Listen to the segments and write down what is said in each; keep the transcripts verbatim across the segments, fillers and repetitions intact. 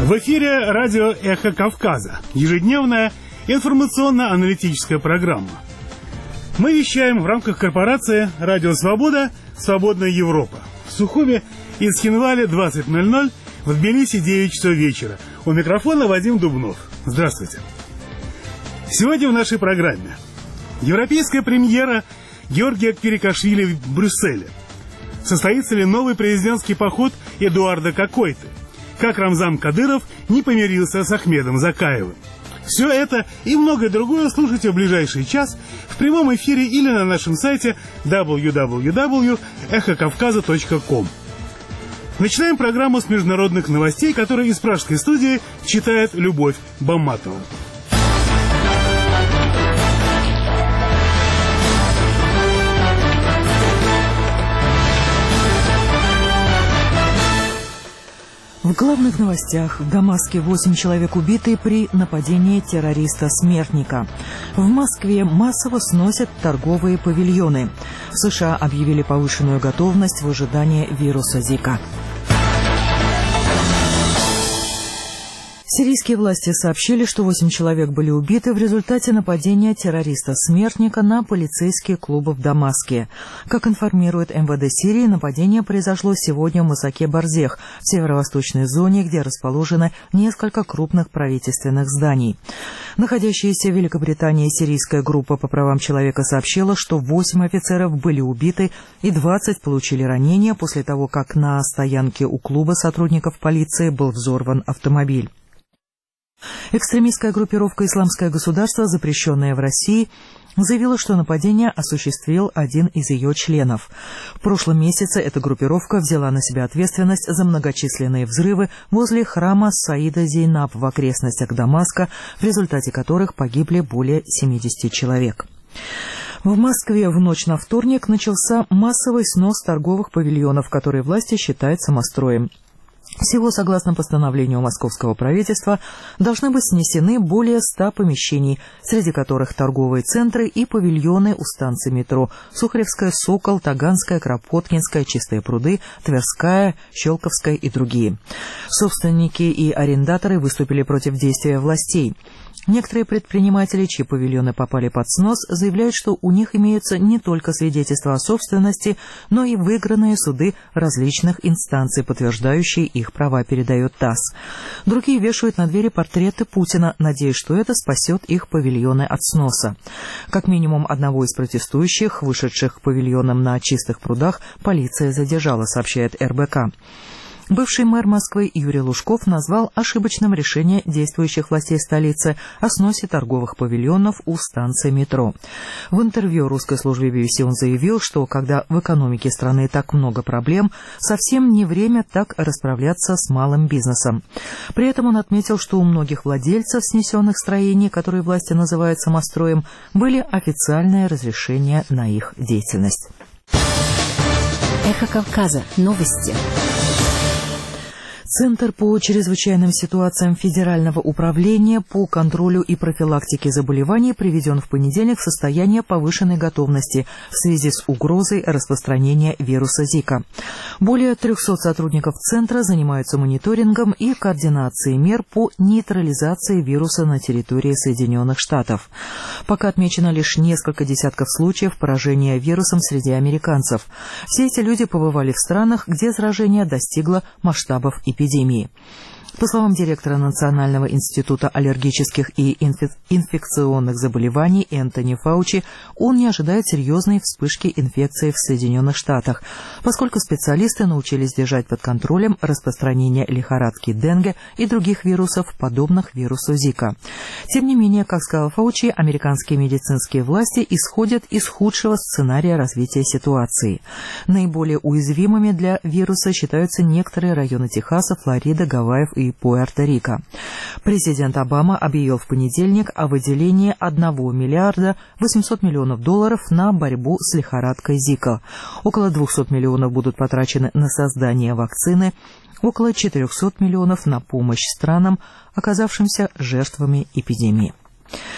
В эфире радио «Эхо Кавказа», ежедневная информационно-аналитическая программа. Мы вещаем в рамках корпорации «Радио Свобода. Свободная Европа». В Сухуме из Хинвали двадцать ноль ноль, в Тбилиси девять часов вечера. У микрофона Вадим Дубнов. Здравствуйте. Сегодня в нашей программе европейская премьера Георгия Квирикашвили в Брюсселе. Состоится ли новый президентский поход Эдуарда Какойты? Как Рамзан Кадыров не помирился с Ахмедом Закаевым. Все это и многое другое слушайте в ближайший час в прямом эфире или на нашем сайте дабл ю дабл ю дабл ю точка эхо кавказа точка ком. Начинаем программу с международных новостей, которые из пражской студии читает Любовь Бамматова. В главных новостях: в Дамаске восемь человек убиты при нападении террориста-смертника. В Москве массово сносят торговые павильоны. В США объявили повышенную готовность в ожидании вируса Зика. Сирийские власти сообщили, что восемь человек были убиты в результате нападения террориста-смертника на полицейские клубы в Дамаске. Как информирует эм вэ дэ Сирии, нападение произошло сегодня в Масаке Барзех, в северо-восточной зоне, где расположено несколько крупных правительственных зданий. Находящаяся в Великобритании сирийская группа по правам человека сообщила, что восемь офицеров были убиты и двадцать получили ранения после того, как на стоянке у клуба сотрудников полиции был взорван автомобиль. Экстремистская группировка «Исламское государство», запрещенная в России, заявила, что нападение осуществил один из ее членов. В прошлом месяце эта группировка взяла на себя ответственность за многочисленные взрывы возле храма Саида Зейнаб в окрестностях Дамаска, в результате которых погибли более семидесяти человек. В Москве в ночь на вторник начался массовый снос торговых павильонов, которые власти считают самостроем. Всего, согласно постановлению московского правительства, должны быть снесены более ста помещений, среди которых торговые центры и павильоны у станций метро Сухаревская, Сокол, Таганская, Кропоткинская, Чистые пруды, Тверская, Щелковская и другие. Собственники и арендаторы выступили против действия властей. Некоторые предприниматели, чьи павильоны попали под снос, заявляют, что у них имеются не только свидетельства о собственности, но и выигранные суды различных инстанций, подтверждающие их права, передает ТАСС. Другие вешают на двери портреты Путина, надеясь, что это спасет их павильоны от сноса. Как минимум одного из протестующих, вышедших к павильонам на Чистых прудах, полиция задержала, сообщает эр бэ ка. Бывший мэр Москвы Юрий Лужков назвал ошибочным решение действующих властей столицы о сносе торговых павильонов у станции метро. В интервью русской службе би би си он заявил, что когда в экономике страны так много проблем, совсем не время так расправляться с малым бизнесом. При этом он отметил, что у многих владельцев снесенных строений, которые власти называют самостроем, были официальные разрешения на их деятельность. Эхо Кавказа. Новости. Центр по чрезвычайным ситуациям Федерального управления по контролю и профилактике заболеваний приведен в понедельник в состояние повышенной готовности в связи с угрозой распространения вируса Зика. Более трехсот сотрудников Центра занимаются мониторингом и координацией мер по нейтрализации вируса на территории Соединенных Штатов. Пока отмечено лишь несколько десятков случаев поражения вирусом среди американцев. Все эти люди побывали в странах, где заражение достигло масштабов эпидемии. эпидемии. По словам директора Национального института аллергических и инфи- инфекционных заболеваний Энтони Фаучи, он не ожидает серьезной вспышки инфекции в Соединенных Штатах, поскольку специалисты научились держать под контролем распространение лихорадки денге и других вирусов, подобных вирусу Зика. Тем не менее, как сказал Фаучи, американские медицинские власти исходят из худшего сценария развития ситуации. Наиболее уязвимыми для вируса считаются некоторые районы Техаса, Флориды, Гавайев и Пуэрто-Рико. Президент Обама объявил в понедельник о выделении одного миллиарда восемьсот миллионов долларов на борьбу с лихорадкой Зика. Около двухсот миллионов будут потрачены на создание вакцины, около четырехсот миллионов на помощь странам, оказавшимся жертвами эпидемии.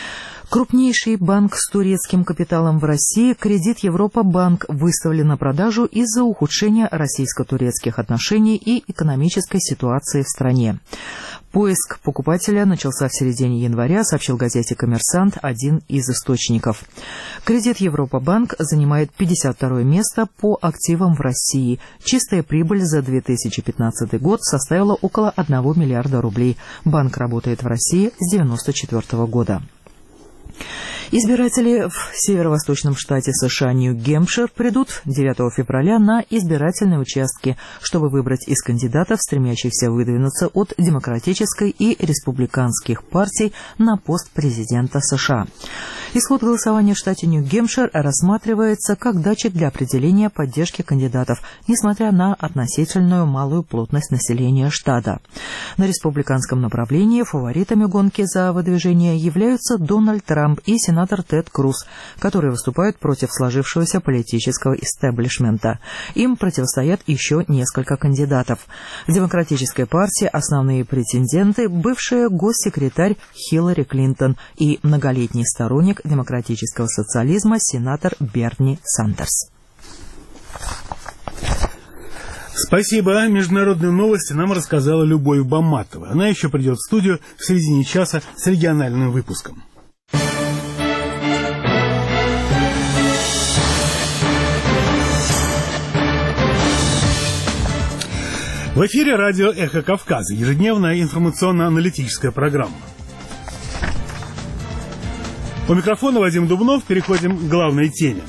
Крупнейший банк с турецким капиталом в России, Кредит Европа Банк, выставлен на продажу из-за ухудшения российско-турецких отношений и экономической ситуации в стране. Поиск покупателя начался в середине января, сообщил газете «Коммерсант» один из источников. Кредит Европа Банк занимает пятьдесят второе место по активам в России. Чистая прибыль за две тысячи пятнадцатый год составила около одного миллиарда рублей. Банк работает в России с девяносто четвёртого года. Избиратели в северо-восточном штате США Нью-Гэмпшир придут девятого февраля на избирательные участки, чтобы выбрать из кандидатов, стремящихся выдвинуться от демократической и республиканских партий на пост президента США. Исход голосования в штате Нью-Гэмпшир рассматривается как датчик для определения поддержки кандидатов, несмотря на относительную малую плотность населения штата. На республиканском направлении фаворитами гонки за выдвижение являются Дональд Трамп и сенатор Тед Круз, которые выступают против сложившегося политического истеблишмента. Им противостоят еще несколько кандидатов. В Демократической партии основные претенденты – бывшая госсекретарь Хиллари Клинтон и многолетний сторонник демократического социализма сенатор Берни Сандерс. Спасибо. Международные новости нам рассказала Любовь Баматова. Она еще придет в студию в середине часа с региональным выпуском. В эфире радио «Эхо Кавказа», ежедневная информационно-аналитическая программа. У микрофона Вадим Дубнов. Переходим к главной теме.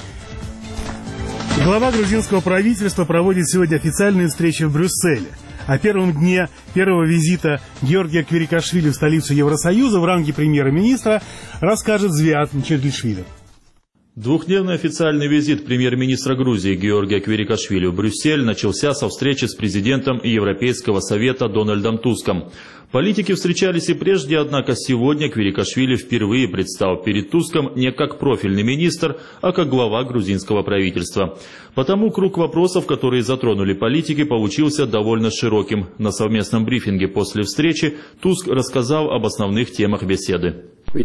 Глава грузинского правительства проводит сегодня официальные встречи в Брюсселе. О первом дне первого визита Георгия Квирикашвили в столицу Евросоюза в ранге премьер-министра расскажет Звиат Мчеглишвили. Двухдневный официальный визит премьер-министра Грузии Георгия Квирикашвили в Брюссель начался со встречи с президентом Европейского совета Дональдом Туском. Политики встречались и прежде, однако сегодня Квирикашвили впервые предстал перед Туском не как профильный министр, а как глава грузинского правительства. Потому круг вопросов, которые затронули политики, получился довольно широким. На совместном брифинге после встречи Туск рассказал об основных темах беседы. Мы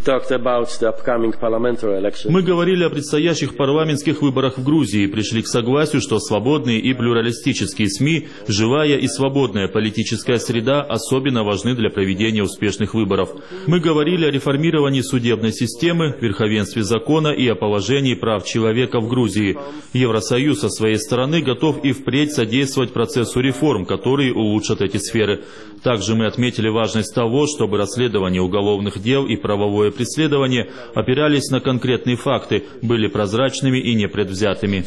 говорили о предстоящих парламентских выборах в Грузии и пришли к согласию, что свободные и плюралистические СМИ, живая и свободная политическая среда особенно важны для проведения успешных выборов. Мы говорили о реформировании судебной системы, верховенстве закона и о положении прав человека в Грузии. Евросоюз со своей стороны готов и впредь содействовать процессу реформ, которые улучшат эти сферы. Также мы отметили важность того, чтобы расследование уголовных дел и правовое преследование опирались на конкретные факты, были прозрачными и непредвзятыми,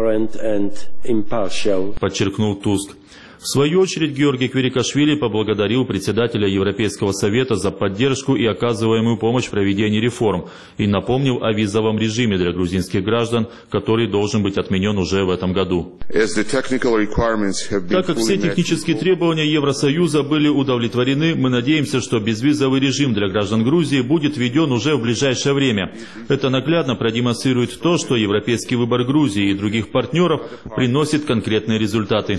подчеркнул Туск. В свою очередь Георгий Квирикашвили поблагодарил председателя Европейского совета за поддержку и оказываемую помощь в проведении реформ и напомнил о визовом режиме для грузинских граждан, который должен быть отменен уже в этом году. Так как все технические требования Евросоюза были удовлетворены, мы надеемся, что безвизовый режим для граждан Грузии будет введен уже в ближайшее время. Это наглядно продемонстрирует то, что европейский выбор Грузии и других партнеров приносит конкретные результаты,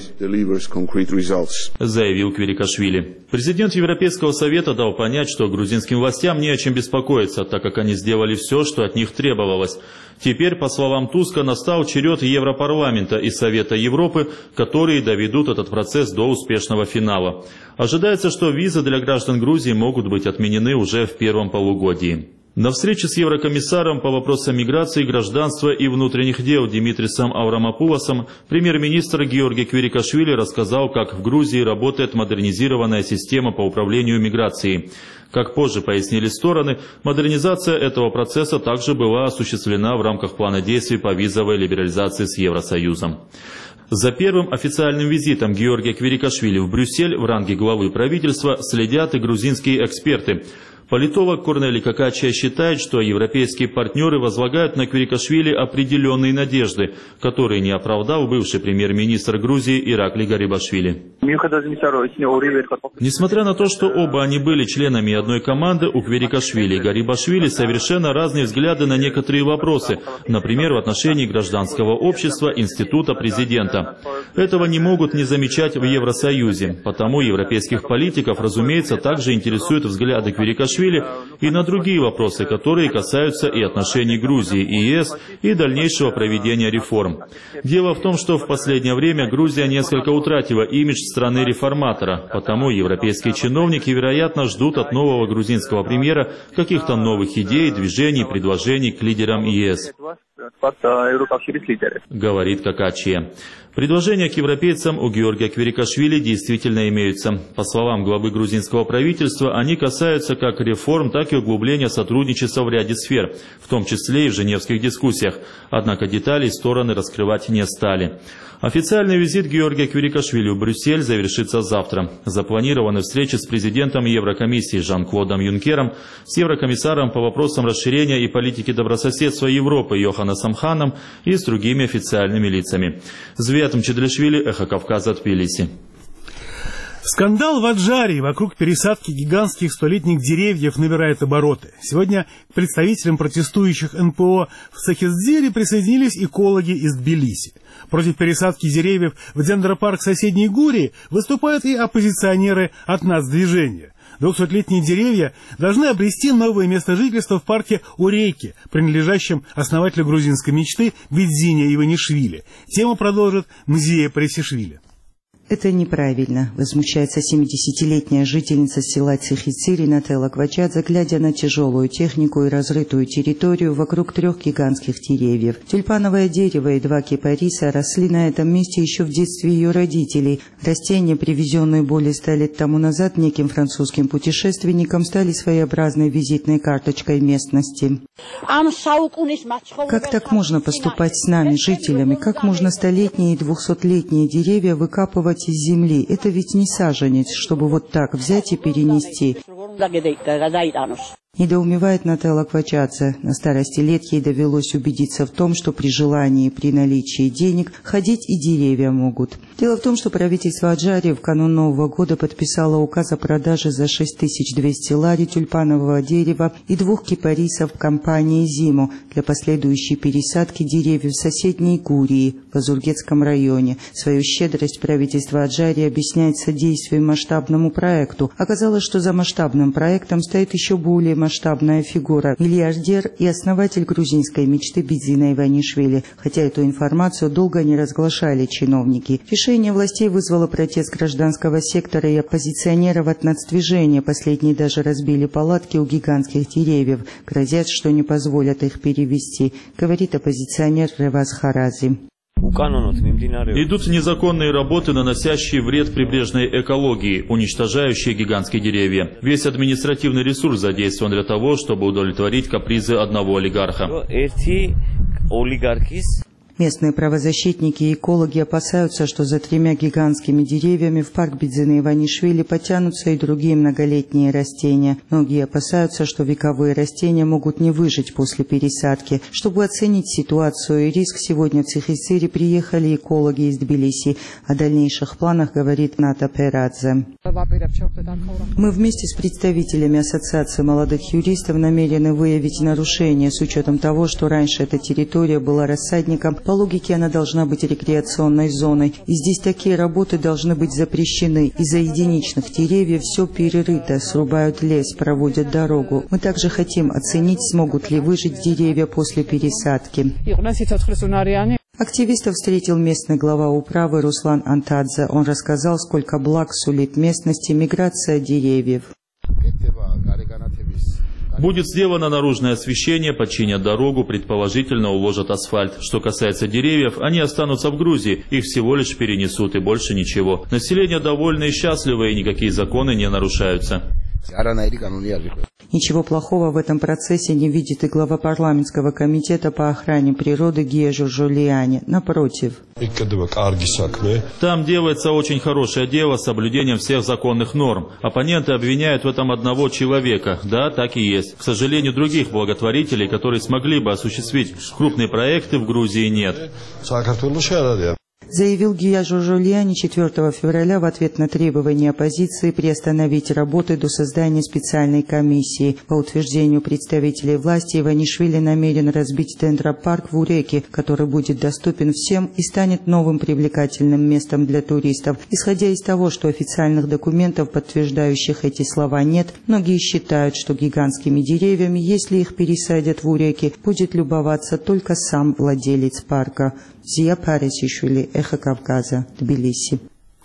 заявил Квирикашвили. Президент Европейского совета дал понять, что грузинским властям не о чем беспокоиться, так как они сделали все, что от них требовалось. Теперь, по словам Туска, настал черед Европарламента и Совета Европы, которые доведут этот процесс до успешного финала. Ожидается, что визы для граждан Грузии могут быть отменены уже в первом полугодии. На встрече с еврокомиссаром по вопросам миграции, гражданства и внутренних дел Димитрисом Аврамопулосом премьер-министр Георгий Квирикашвили рассказал, как в Грузии работает модернизированная система по управлению миграцией. Как позже пояснили стороны, модернизация этого процесса также была осуществлена в рамках плана действий по визовой либерализации с Евросоюзом. За первым официальным визитом Георгия Квирикашвили в Брюссель в ранге главы правительства следят и грузинские эксперты. Политолог Корнелий Какачия считает, что европейские партнеры возлагают на Квирикашвили определенные надежды, которые не оправдал бывший премьер-министр Грузии Иракли Гарибашвили. Несмотря на то, что оба они были членами одной команды, у Квирикашвили и Гарибашвили совершенно разные взгляды на некоторые вопросы, например, в отношении гражданского общества, института президента. Этого не могут не замечать в Евросоюзе. Потому европейских политиков, разумеется, также интересуют взгляды Квирикашвили и на другие вопросы, которые касаются и отношений Грузии и ЕС, и дальнейшего проведения реформ. Дело в том, что в последнее время Грузия несколько утратила имидж страны реформатора, потому европейские чиновники, вероятно, ждут от нового грузинского премьера каких-то новых идей, движений, предложений к лидерам ЕС. Говорит Какачия. Предложения к европейцам у Георгия Квирикашвили действительно имеются. По словам главы грузинского правительства, они касаются как реформ, так и углубления сотрудничества в ряде сфер, в том числе и в женевских дискуссиях. Однако деталей стороны раскрывать не стали. Официальный визит Георгия Квирикашвили в Брюссель завершится завтра. Запланированы встречи с президентом Еврокомиссии Жан-Клодом Юнкером, с еврокомиссаром по вопросам расширения и политики добрососедства Европы Йоханнесом Ханом и с другими официальными лицами. Зветом Чедришвили, Эхо Кавказа, Тбилиси. Скандал в Аджарии вокруг пересадки гигантских столетних деревьев набирает обороты. Сегодня к представителям протестующих эн пэ о в Сахиздере присоединились экологи из Тбилиси. Против пересадки деревьев в дендропарк соседней Гурии выступают и оппозиционеры от нацдвижения. Двухсотлетние деревья должны обрести новое место жительства в парке Урейки, принадлежащем основателю грузинской мечты Бидзине Иванишвили. Тему продолжит Мзия Пресишвили. Это неправильно, возмущается семидесятилетняя жительница села Цихицири Нателла Квачадзе, глядя на тяжелую технику и разрытую территорию вокруг трех гигантских деревьев. Тюльпановое дерево и два кипариса росли на этом месте еще в детстве ее родителей. Растения, привезенные более ста лет тому назад неким французским путешественником, стали своеобразной визитной карточкой местности. Как так можно поступать с нами, жителями? Как можно столетние и двухсотлетние деревья выкапывать из земли? Это ведь не саженец, чтобы вот так взять и перенести. Недоумевает Нателла Квачадзе. На старости лет ей довелось убедиться в том, что при желании, при наличии денег, ходить и деревья могут. Дело в том, что правительство Аджарии в канун Нового года подписало указ о продаже за шесть тысяч двести лари тюльпанового дерева и двух кипарисов компании «Зиму» для последующей пересадки деревьев в соседней Гурии в Азургетском районе. Свою щедрость правительство Аджарии объясняет содействием масштабному проекту. Оказалось, что за масштабным проектом стоит еще более масштабная фигура – миллиардер и основатель грузинской мечты Бидзина Иванишвили, хотя эту информацию долго не разглашали чиновники. Решение властей вызвало протест гражданского сектора и оппозиционеров от нацдвижения. Последние даже разбили палатки у гигантских деревьев. Грозят, что не позволят их перевести, говорит оппозиционер Реваз Харази. Идут незаконные работы, наносящие вред прибрежной экологии, уничтожающие гигантские деревья. Весь административный ресурс задействован для того, чтобы удовлетворить капризы одного олигарха. Местные правозащитники и экологи опасаются, что за тремя гигантскими деревьями в парк Бидзина Иванишвили потянутся и другие многолетние растения. Многие опасаются, что вековые растения могут не выжить после пересадки. Чтобы оценить ситуацию и риск, сегодня в Цихицири приехали экологи из Тбилиси. О дальнейших планах говорит Ната Перадзе. Мы вместе с представителями Ассоциации молодых юристов намерены выявить нарушения с учетом того, что раньше эта территория была рассадником. По логике она должна быть рекреационной зоной. И здесь такие работы должны быть запрещены. Из-за единичных деревьев все перерыто, срубают лес, проводят дорогу. Мы также хотим оценить, смогут ли выжить деревья после пересадки. Активистов встретил местный глава управы Руслан Антадзе. Он рассказал, сколько благ сулит местности миграция деревьев. Будет сделано наружное освещение, починят дорогу, предположительно уложат асфальт. Что касается деревьев, они останутся в Грузии, их всего лишь перенесут и больше ничего. Население довольно и счастливо, и никакие законы не нарушаются. Ничего плохого в этом процессе не видит и глава парламентского комитета по охране природы Гия Журжулиани. Напротив. Там делается очень хорошее дело с соблюдением всех законных норм. Оппоненты обвиняют в этом одного человека. Да, так и есть. К сожалению, других благотворителей, которые смогли бы осуществить крупные проекты, в Грузии нет. Заявил Гиажо Жульяни четвёртого февраля в ответ на требования оппозиции приостановить работы до создания специальной комиссии. По утверждению представителей власти, Иванишвили намерен разбить дендропарк в Уреке, который будет доступен всем и станет новым привлекательным местом для туристов. Исходя из того, что официальных документов, подтверждающих эти слова, нет, многие считают, что гигантскими деревьями, если их пересадят в Уреке, будет любоваться только сам владелец парка. Зия Парисишвили, Эхо Кавказа, Тбилиси.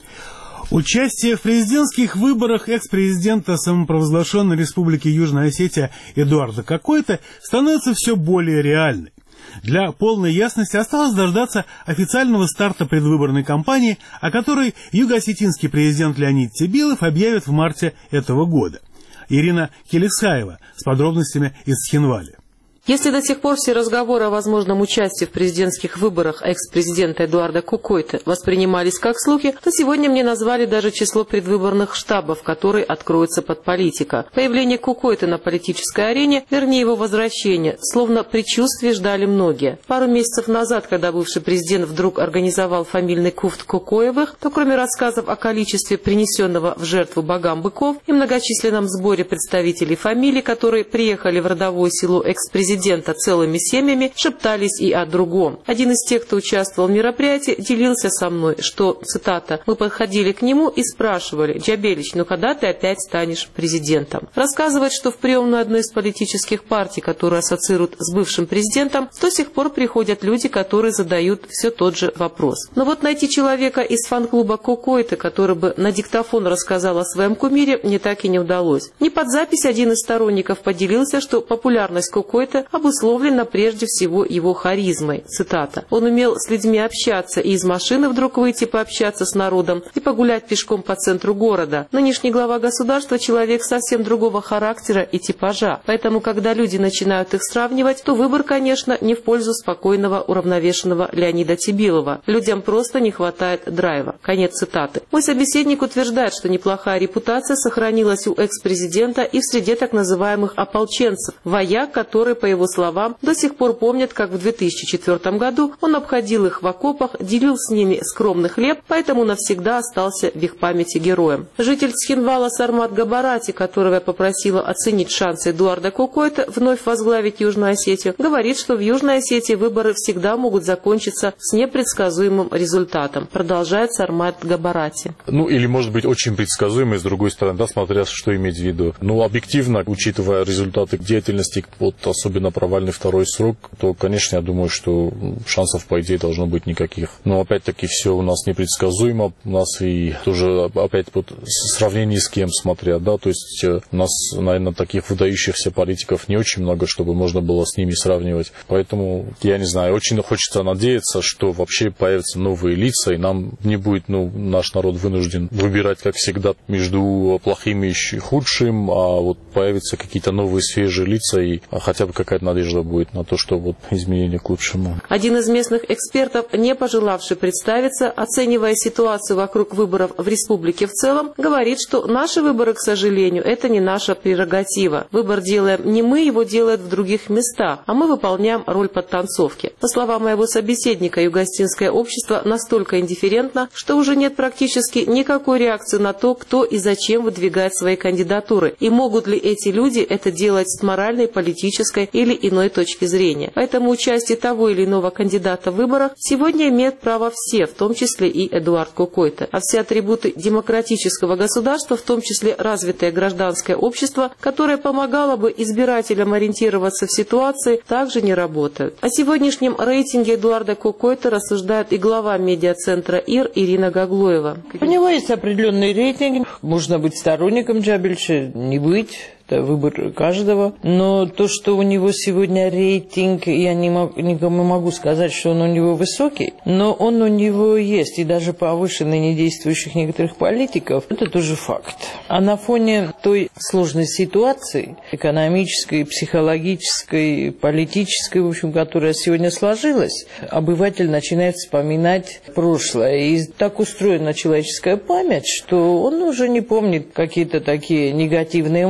Участие в президентских выборах экс-президента самопровозглашенной Республики Южная Осетия Эдуарда Кокойты становится все более реальной. Для полной ясности осталось дождаться официального старта предвыборной кампании, о которой юго-осетинский президент Леонид Тебилов объявит в марте этого года. Ирина Келесаева с подробностями из Схинвали. Если до сих пор все разговоры о возможном участии в президентских выборах экс-президента Эдуарда Кокойты воспринимались как слухи, то сегодня мне назвали даже число предвыборных штабов, которые откроются под политика. Появление Кокойты на политической арене, вернее его возвращение, словно предчувствие ждали многие. Пару месяцев назад, когда бывший президент вдруг организовал фамильный куфт Кокоевых, то кроме рассказов о количестве принесенного в жертву богам быков и многочисленном сборе представителей фамилий, которые приехали в родовое село экс-президента, президента целыми семьями, шептались и о другом. Один из тех, кто участвовал в мероприятии, делился со мной, что, цитата, «мы подходили к нему и спрашивали: Джабелич, ну когда ты опять станешь президентом?» Рассказывает, что в приемную одной из политических партий, которую ассоциируют с бывшим президентом, до сих пор приходят люди, которые задают все тот же вопрос. Но вот найти человека из фан-клуба Кокойты, который бы на диктофон рассказал о своем кумире, мне так и не удалось. Не под запись один из сторонников поделился, что популярность Кокойты обусловлена прежде всего его харизмой. Цитата. «Он умел с людьми общаться и из машины вдруг выйти пообщаться с народом и погулять пешком по центру города. Нынешний глава государства – человек совсем другого характера и типажа. Поэтому, когда люди начинают их сравнивать, то выбор, конечно, не в пользу спокойного, уравновешенного Леонида Тебилова. Людям просто не хватает драйва». Конец цитаты. Мой собеседник утверждает, что неплохая репутация сохранилась у экс-президента и в среде так называемых ополченцев, вояк, которые, по его словам, до сих пор помнят, как в две тысячи четвёртом году он обходил их в окопах, делил с ними скромный хлеб, поэтому навсегда остался в их памяти героем. Житель Схинвала Сармат Габарати, которого я попросила оценить шансы Эдуарда Кокойты вновь возглавить Южную Осетию, говорит, что в Южной Осетии выборы всегда могут закончиться с непредсказуемым результатом. Продолжает Сармат Габарати. Ну, или, может быть, очень предсказуемый, с другой стороны, да, смотря что иметь в виду. Ну, объективно, учитывая результаты деятельности, вот особенно провальный второй срок, то, конечно, я думаю, что шансов, по идее, должно быть никаких. Но, опять-таки, все у нас непредсказуемо. У нас и тоже, опять, вот, в сравнении с кем, смотря, да, то есть у нас, наверное, таких выдающихся политиков не очень много, чтобы можно было с ними сравнивать. Поэтому, я не знаю, очень хочется надеяться, что вообще появятся новые лица, и нам не будет, ну, наш народ вынужден выбирать, как всегда, между плохим и худшим, а вот появятся какие-то новые свежие лица, и хотя бы какая-то надежда будет на то, что вот изменения к лучшему. Один из местных экспертов, не пожелавший представиться, оценивая ситуацию вокруг выборов в республике в целом, говорит, что наши выборы, к сожалению, это не наша прерогатива. Выбор делаем не мы, его делают в других местах, а мы выполняем роль подтанцовки. По словам моего собеседника, юго-осетинское общество настолько индифферентно, что уже нет практически никакой реакции на то, кто и зачем выдвигает свои кандидатуры, и могут ли эти люди это делать с моральной, политической или иной точки зрения. Поэтому участие того или иного кандидата в выборах сегодня имеют право все, в том числе и Эдуард Кокойты. А все атрибуты демократического государства, в том числе развитое гражданское общество, которое помогало бы избирателям ориентироваться в ситуации, также не работают. О сегодняшнем рейтинге Эдуарда Кокойты рассуждает и глава медиацентра ИР Ирина Гаглоева. У него есть определенный рейтинг. Можно быть сторонником Джабельча, не быть. Это выбор каждого. Но то, что у него сегодня рейтинг, я не могу, никому могу сказать, что он у него высокий, но он у него есть, и даже повышенный недействующих некоторых политиков, это тоже факт. А на фоне той сложной ситуации, экономической, психологической, политической, в общем, которая сегодня сложилась, обыватель начинает вспоминать прошлое. И так устроена человеческая память, что он уже не помнит какие-то такие негативные моменты,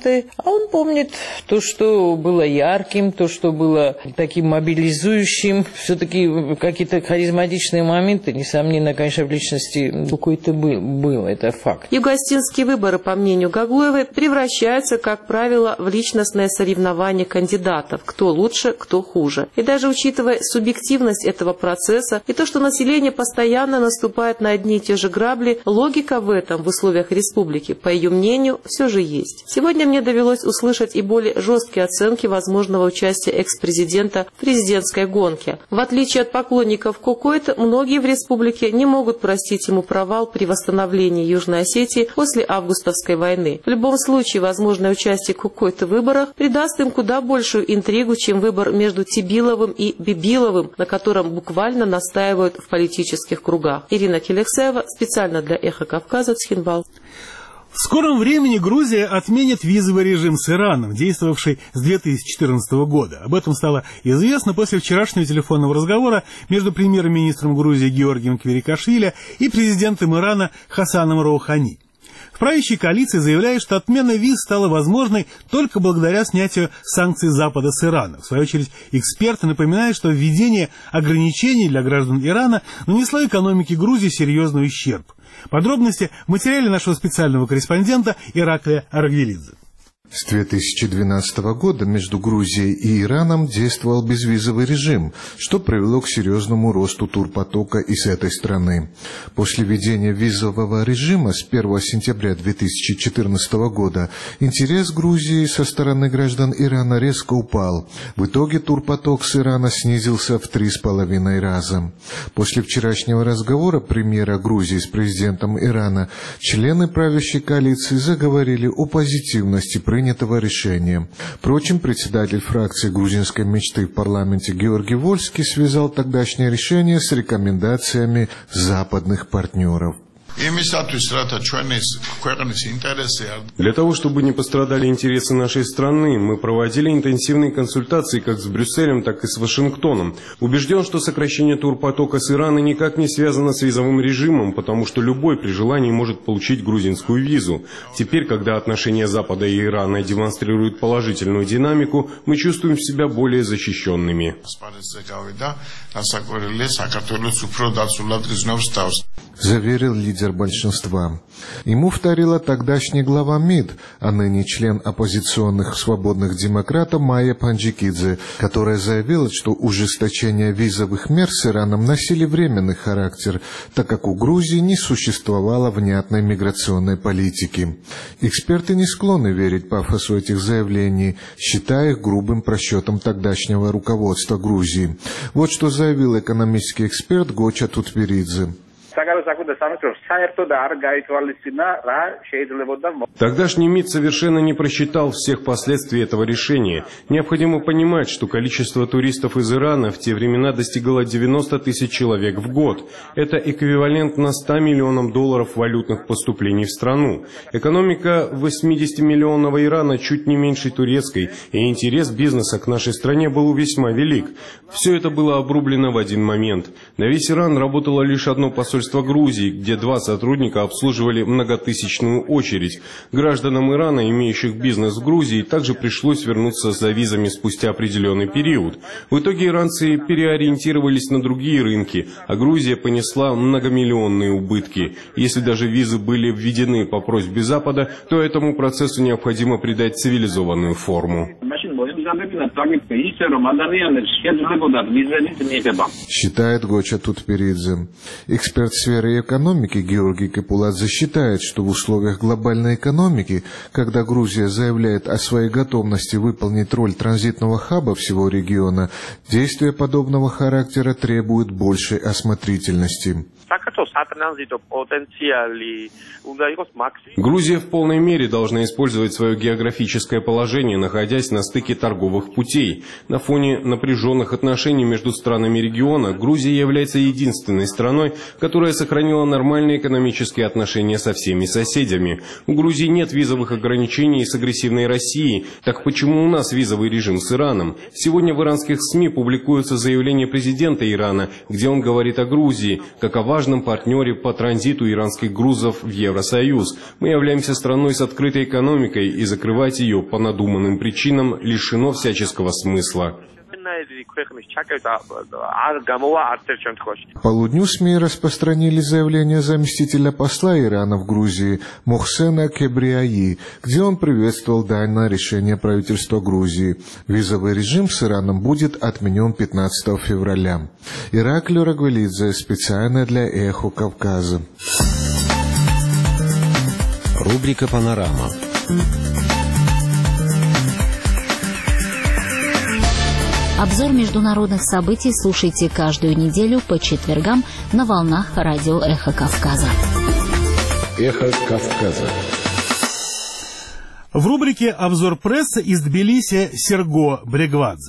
моменты, а он помнит то, что было ярким, то, что было таким мобилизующим. Все-таки какие-то харизматичные моменты, несомненно, конечно, в личности какой-то был, был, это факт. Юго-Остинские выборы, по мнению Гаглоевой, превращаются, как правило, в личностное соревнование кандидатов, кто лучше, кто хуже. И даже учитывая субъективность этого процесса и то, что население постоянно наступает на одни и те же грабли, логика в этом в условиях республики, по ее мнению, все же есть. Сегодня мне довелось услышать и более жесткие оценки возможного участия экс-президента в президентской гонке. В отличие от поклонников Кукойты, многие в республике не могут простить ему провал при восстановлении Южной Осетии после августовской войны. В любом случае, возможное участие Кукойты в выборах придаст им куда большую интригу, чем выбор между Тибиловым и Бибиловым, на котором буквально настаивают в политических кругах. Ирина Келексаева, специально для «Эхо Кавказа», Цхинвал. В скором времени Грузия отменит визовый режим с Ираном, действовавший с две тысячи четырнадцатого года. Об этом стало известно после вчерашнего телефонного разговора между премьер-министром Грузии Георгием Квирикашвили и президентом Ирана Хасаном Роухани. В правящей коалиции заявляют, что отмена виз стала возможной только благодаря снятию санкций Запада с Ирана. В свою очередь, эксперты напоминают, что введение ограничений для граждан Ирана нанесло экономике Грузии серьезный ущерб. Подробности в материале нашего специального корреспондента Ираклия Аргвелидзе. С две тысячи двенадцатого года между Грузией и Ираном действовал безвизовый режим, что привело к серьезному росту турпотока из этой страны. После введения визового режима с первого сентября две тысячи четырнадцатого года интерес Грузии со стороны граждан Ирана резко упал. В итоге турпоток с Ирана снизился в три с половиной раза. После вчерашнего разговора премьера Грузии с президентом Ирана члены правящей коалиции заговорили о позитивности принятого решения. Впрочем, председатель фракции грузинской мечты в парламенте Георгий Вольский связал тогдашнее решение с рекомендациями западных партнеров. Для того, чтобы не пострадали интересы нашей страны, мы проводили интенсивные консультации как с Брюсселем, так и с Вашингтоном. Убежден, что сокращение турпотока с Ирана никак не связано с визовым режимом, потому что любой при желании может получить грузинскую визу. Теперь, когда отношения Запада и Ирана демонстрируют положительную динамику, мы чувствуем себя более защищенными. Заверил лидер большинства. Ему вторила тогдашний глава МИД, а ныне член оппозиционных свободных демократов Майя Панджикидзе, которая заявила, что ужесточение визовых мер с Ираном носили временный характер, так как у Грузии не существовало внятной миграционной политики. Эксперты не склонны верить пафосу этих заявлений, считая их грубым просчетом тогдашнего руководства Грузии. Вот что заявил экономический эксперт Гоча Тутберидзе. Тогдашний МИД совершенно не просчитал всех последствий этого решения. Необходимо понимать, что количество туристов из Ирана в те времена достигало девяноста тысяч человек в год. Это эквивалентно ста миллионам долларов валютных поступлений в страну. Экономика восьмидесятимиллионного Ирана чуть не меньше турецкой, и интерес бизнеса к нашей стране был весьма велик. Все это было обрублено в один момент. На весь Иран работало лишь одно посольство Грузии, где два сотрудника обслуживали многотысячную очередь. Гражданам Ирана, имеющих бизнес в Грузии, также пришлось вернуться за визами спустя определенный период. В итоге иранцы переориентировались на другие рынки, а Грузия понесла многомиллионные убытки. Если даже визы были введены по просьбе Запада, то этому процессу необходимо придать цивилизованную форму. Считает Гоча Тутберидзе. Эксперт в сфере экономики Георгий Кепуладзе считает, что в условиях глобальной экономики, когда Грузия заявляет о своей готовности выполнить роль транзитного хаба всего региона, действия подобного характера требуют большей осмотрительности. Грузия в полной мере должна использовать свое географическое положение, находясь на стыке торговых путей. На фоне напряженных отношений между странами региона Грузия является единственной страной, которая сохранила нормальные экономические отношения со всеми соседями. У Грузии нет визовых ограничений с агрессивной Россией. Так почему у нас визовый режим с Ираном? Сегодня в иранских СМИ публикуются заявления президента Ирана, где он говорит о Грузии, какова важном партнере по транзиту иранских грузов в Евросоюз. Мы являемся страной с открытой экономикой, и закрывать ее по надуманным причинам лишено всяческого смысла. К полудню СМИ распространили заявление заместителя посла Ирана в Грузии Мохсена Кебриаи, где он приветствовал данное решение правительства Грузии. Визовый режим с Ираном будет отменен пятнадцатого февраля. Ираклий Рагвелидзе, специально для «Эхо Кавказа». Рубрика «Панорама». Обзор международных событий слушайте каждую неделю по четвергам на волнах радио «Эхо Кавказа». «Эхо Кавказа». В рубрике «Обзор прессы» из Тбилиси Серго Брегвадзе.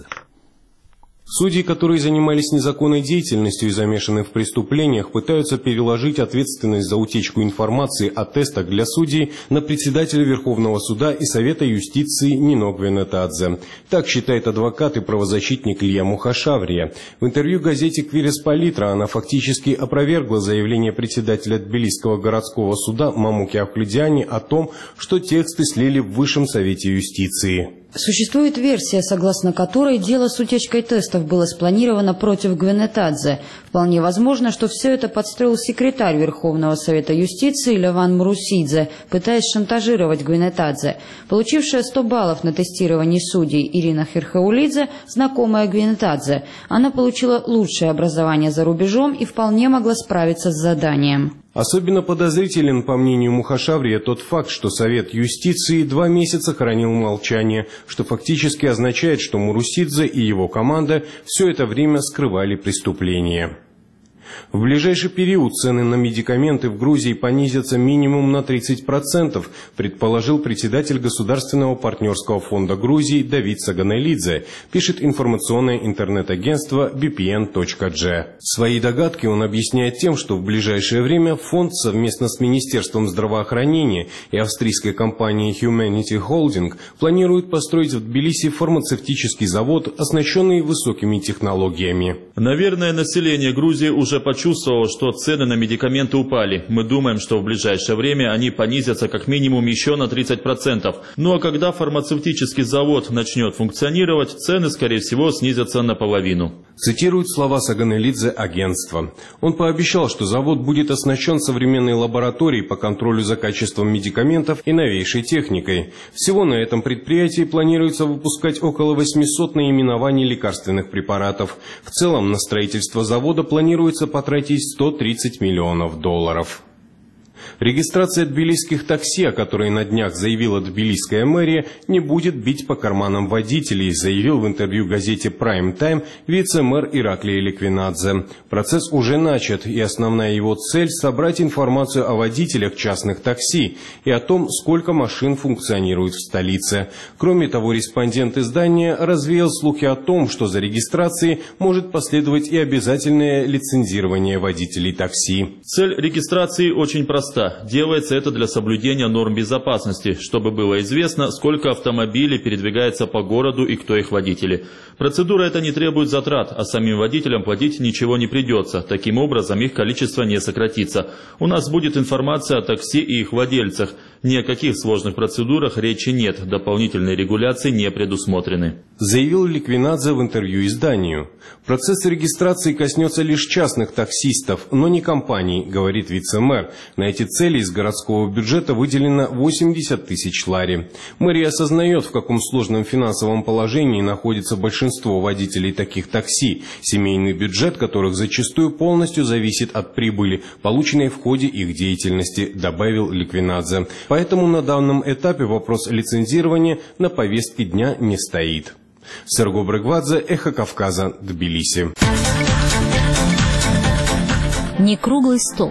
Судьи, которые занимались незаконной деятельностью и замешаны в преступлениях, пытаются переложить ответственность за утечку информации о тестах для судей на председателя Верховного суда и Совета юстиции Нино Гвенетадзе. Так считает адвокат и правозащитник Илья Мухашаврия. В интервью газете «Квирес Палитра» она фактически опровергла заявление председателя Тбилисского городского суда Мамуки Ахлидиани о том, что тексты слили в Высшем Совете юстиции. Существует версия, согласно которой дело с утечкой тестов было спланировано против Гвенетадзе. Вполне возможно, что все это подстроил секретарь Верховного Совета юстиции Леван Мрусидзе, пытаясь шантажировать Гвенетадзе. Получившая сто баллов на тестировании судей Ирина Херхаулидзе, знакомая Гвенетадзе. Она получила лучшее образование за рубежом и вполне могла справиться с заданием. Особенно подозрителен, по мнению Мухашаврия, тот факт, что Совет юстиции два месяца хранил молчание, что фактически означает, что Мурусидзе и его команда все это время скрывали преступление. В ближайший период цены на медикаменты в Грузии понизятся минимум на тридцать процентов, предположил председатель Государственного партнерского фонда Грузии Давид Саганелидзе, пишет информационное интернет-агентство би пи эн точка джи. Свои догадки он объясняет тем, что в ближайшее время фонд совместно с Министерством здравоохранения и австрийской компанией Humanity Holding планирует построить в Тбилиси фармацевтический завод, оснащенный высокими технологиями. Наверное, население Грузии уже почувствовал, что цены на медикаменты упали. Мы думаем, что в ближайшее время они понизятся как минимум еще на тридцать процентов. Ну а когда фармацевтический завод начнет функционировать, цены, скорее всего, снизятся наполовину. Цитирует слова Саганелидзе агентства. Он пообещал, что завод будет оснащен современной лабораторией по контролю за качеством медикаментов и новейшей техникой. Всего на этом предприятии планируется выпускать около восьмисот наименований лекарственных препаратов. В целом на строительство завода планируется потратить сто тридцать миллионов долларов. Регистрация тбилисских такси, о которой на днях заявила тбилисская мэрия, не будет бить по карманам водителей, заявил в интервью газете Prime Time вице-мэр Ираклий Ликвинадзе. Процесс уже начат, и основная его цель – собрать информацию о водителях частных такси и о том, сколько машин функционирует в столице. Кроме того, респондент издания развеял слухи о том, что за регистрацией может последовать и обязательное лицензирование водителей такси. Цель регистрации очень проста. Делается это для соблюдения норм безопасности, чтобы было известно, сколько автомобилей передвигается по городу и кто их водители. Процедура эта не требует затрат, а самим водителям платить ничего не придется. Таким образом, их количество не сократится. У нас будет информация о такси и их владельцах. Ни о каких сложных процедурах речи нет, дополнительные регуляции не предусмотрены. Заявил Ликвинадзе в интервью изданию. Процесс регистрации коснется лишь частных таксистов, но не компаний, говорит вице-мэр. На эти цели из городского бюджета выделено восемьдесят тысяч лари. Мэрия осознает, в каком сложном финансовом положении находится большинство водителей таких такси, семейный бюджет которых зачастую полностью зависит от прибыли, полученной в ходе их деятельности, добавил Ликвинадзе. Поэтому на данном этапе вопрос лицензирования на повестке дня не стоит. Серго Брегвадзе, Эхо Кавказа, Тбилиси. Не круглый стол.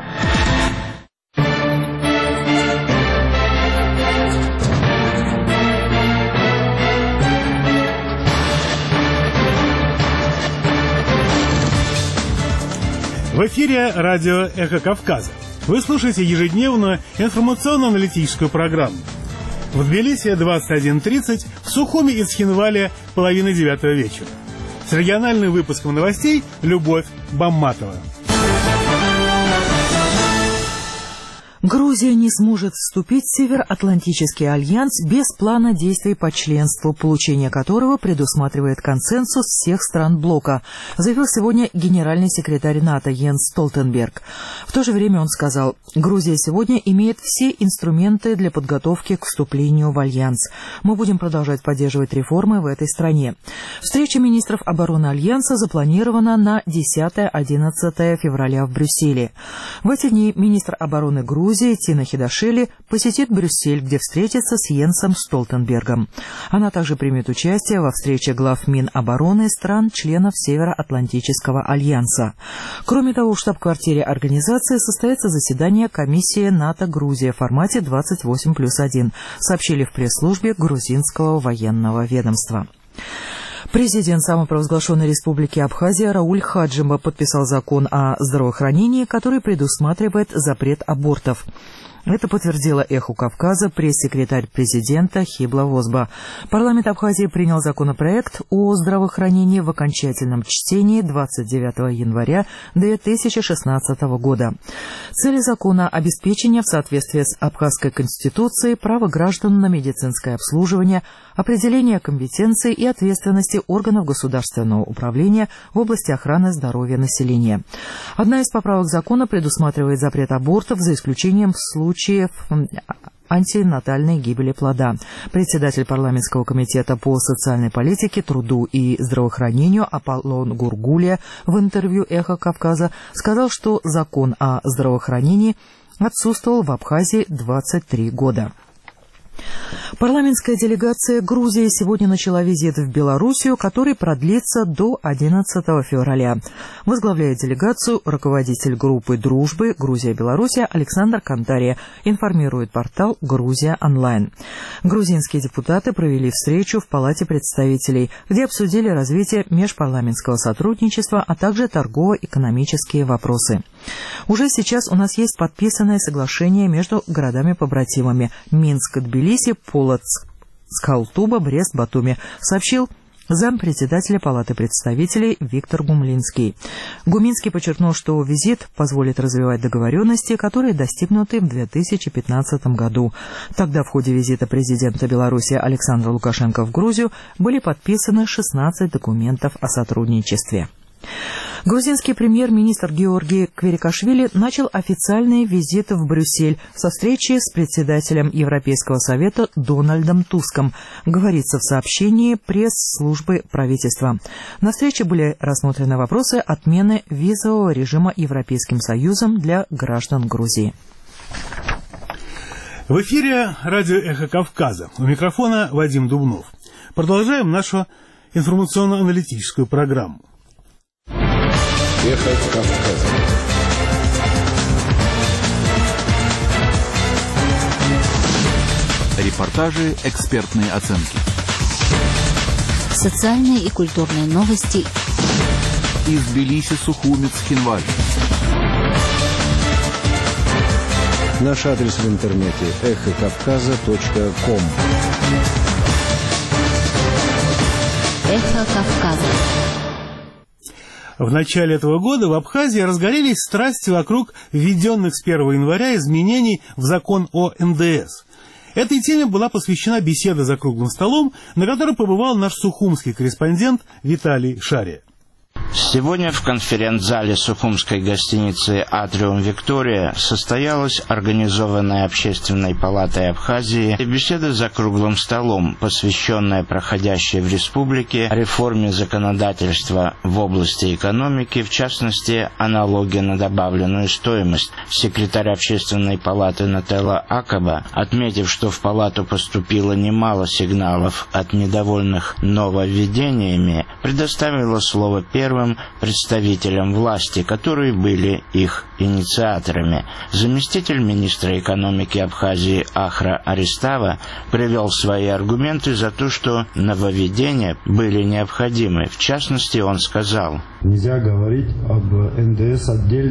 В эфире радио «Эхо Кавказа». Вы слушаете ежедневную информационно-аналитическую программу. В Тбилиси двадцать один тридцать, в Сухуми и Цхинвале половина девятого вечера. С региональным выпуском новостей Любовь Бамматова. Грузия не сможет вступить в Североатлантический альянс без плана действий по членству, получение которого предусматривает консенсус всех стран блока, заявил сегодня генеральный секретарь НАТО Йенс Столтенберг. В то же время он сказал, Грузия сегодня имеет все инструменты для подготовки к вступлению в альянс. Мы будем продолжать поддерживать реформы в этой стране. Встреча министров обороны альянса запланирована на десятое-одиннадцатое февраля в Брюсселе. В эти дни министр обороны Грузии Тина Хидашвили посетит Брюссель, где встретится с Йенсом Столтенбергом. Она также примет участие во встрече глав Минобороны стран-членов Североатлантического альянса. Кроме того, в штаб-квартире организации состоится заседание комиссии НАТО-Грузия в формате двадцать восемь плюс один, сообщили в пресс-службе грузинского военного ведомства. Президент самопровозглашенной республики Абхазия Рауль Хаджимба подписал закон о здравоохранении, который предусматривает запрет абортов. Это подтвердила «Эху Кавказа» пресс-секретарь президента Хибла Возба. Парламент Абхазии принял законопроект о здравоохранении в окончательном чтении двадцать девятого января две тысячи шестнадцатого года. Цель закона – обеспечение в соответствии с Абхазской конституцией права граждан на медицинское обслуживание, определение компетенций и ответственности органов государственного управления в области охраны здоровья населения. Одна из поправок закона предусматривает запрет абортов за исключением случаев случаев антинатальной гибели плода. Председатель парламентского комитета по социальной политике, труду и здравоохранению Аполлон Гургулия в интервью «Эхо Кавказа» сказал, что закон о здравоохранении отсутствовал в Абхазии двадцать три года. Парламентская делегация Грузии сегодня начала визит в Белоруссию, который продлится до одиннадцатого февраля. Возглавляет делегацию руководитель группы дружбы Грузия-Белоруссия Александр Кантария, информирует портал «Грузия онлайн». Грузинские депутаты провели встречу в Палате представителей, где обсудили развитие межпарламентского сотрудничества, а также торгово-экономические вопросы. Уже сейчас у нас есть подписанное соглашение между городами-побратимами Минск-Тбилиси, Полоцк-Скалтуба, Брест-Батуми, сообщил зампредседателя Палаты представителей Виктор Гумлинский. Гуминский подчеркнул, что визит позволит развивать договоренности, которые достигнуты в две тысячи пятнадцатом году. Тогда в ходе визита президента Беларуси Александра Лукашенко в Грузию были подписаны шестнадцать документов о сотрудничестве. Грузинский премьер-министр Георгий Кверикашвили начал официальный визит в Брюссель со встречи с председателем Европейского совета Дональдом Туском, говорится в сообщении пресс-службы правительства. На встрече были рассмотрены вопросы отмены визового режима Европейским Союзом для граждан Грузии. В эфире радио «Эхо Кавказа». У микрофона Вадим Дубнов. Продолжаем нашу информационно-аналитическую программу. «Эхо Кавказа». Репортажи, экспертные оценки. Социальные и культурные новости. Из Тбилиси, Сухумец, Хинвали. Наш адрес в интернете эхо кавказа точка ком. Эхо Кавказа. В начале этого года в Абхазии разгорелись страсти вокруг введенных с первого января изменений в закон о эн дэ эс. Этой теме была посвящена беседа за круглым столом, на которой побывал наш сухумский корреспондент Виталий Шария. Сегодня в конференц-зале сухумской гостиницы «Атриум Виктория» состоялась организованная Общественной палатой Абхазии беседа за круглым столом, посвященная проходящей в республике реформе законодательства в области экономики, в частности, налоги на добавленную стоимость. Секретарь Общественной палаты Нателла Акаба, отметив, что в палату поступило немало сигналов от недовольных нововведениями, предоставила слово первым представителям власти, которые были их инициаторами. Заместитель министра экономики Абхазии Ахра Аристава привел свои аргументы за то, что нововведения были необходимы. В частности, он сказал: нельзя говорить об эн дэ эс отдельно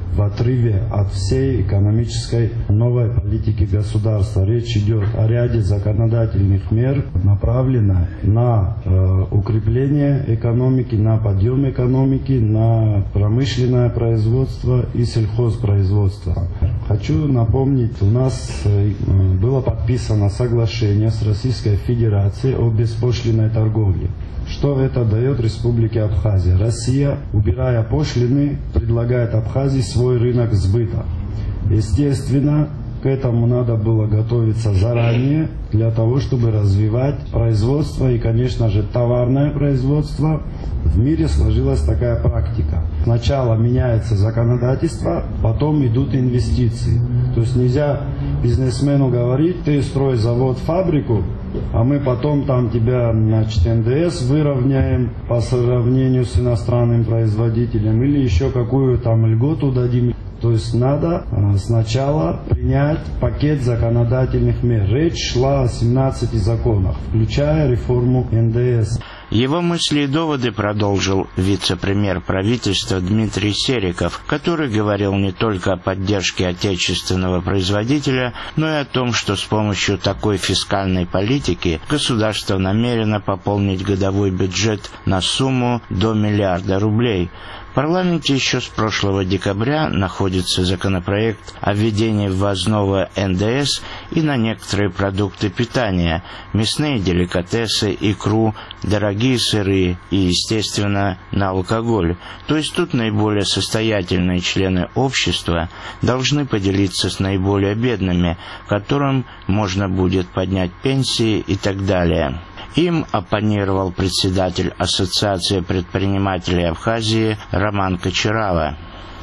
в отрыве от всей экономической новой политики государства. Речь идет о ряде законодательных мер, направленных на э, укрепление экономики, на подъем экономики, на промышленное производство и сельхозпроизводство. Хочу напомнить, у нас э, было подписано соглашение с Российской Федерацией о беспошлинной торговле. Что это дает Республике Абхазия? Россия, убирая пошлины, предлагает Абхазии свой рынок сбыта. Естественно, к этому надо было готовиться заранее, для того, чтобы развивать производство и, конечно же, товарное производство. В мире сложилась такая практика. Сначала меняется законодательство, потом идут инвестиции. То есть нельзя бизнесмену говорить: ты строй завод, фабрику, а мы потом там тебя, значит, эн дэ эс выровняем по сравнению с иностранным производителем или еще какую там льготу дадим. То есть надо сначала принять пакет законодательных мер. Речь шла о семнадцати законах, включая реформу эн дэ эс. Его мысли и доводы продолжил вице-премьер правительства Дмитрий Сериков, который говорил не только о поддержке отечественного производителя, но и о том, что с помощью такой фискальной политики государство намерено пополнить годовой бюджет на сумму до миллиарда рублей. В парламенте еще с прошлого декабря находится законопроект о введении ввозного эн дэ эс и на некоторые продукты питания, мясные деликатесы, икру, дорогие сыры и, естественно, на алкоголь. То есть тут наиболее состоятельные члены общества должны поделиться с наиболее бедными, которым можно будет поднять пенсии и так далее. Им оппонировал председатель Ассоциации предпринимателей Абхазии Роман Кочарава.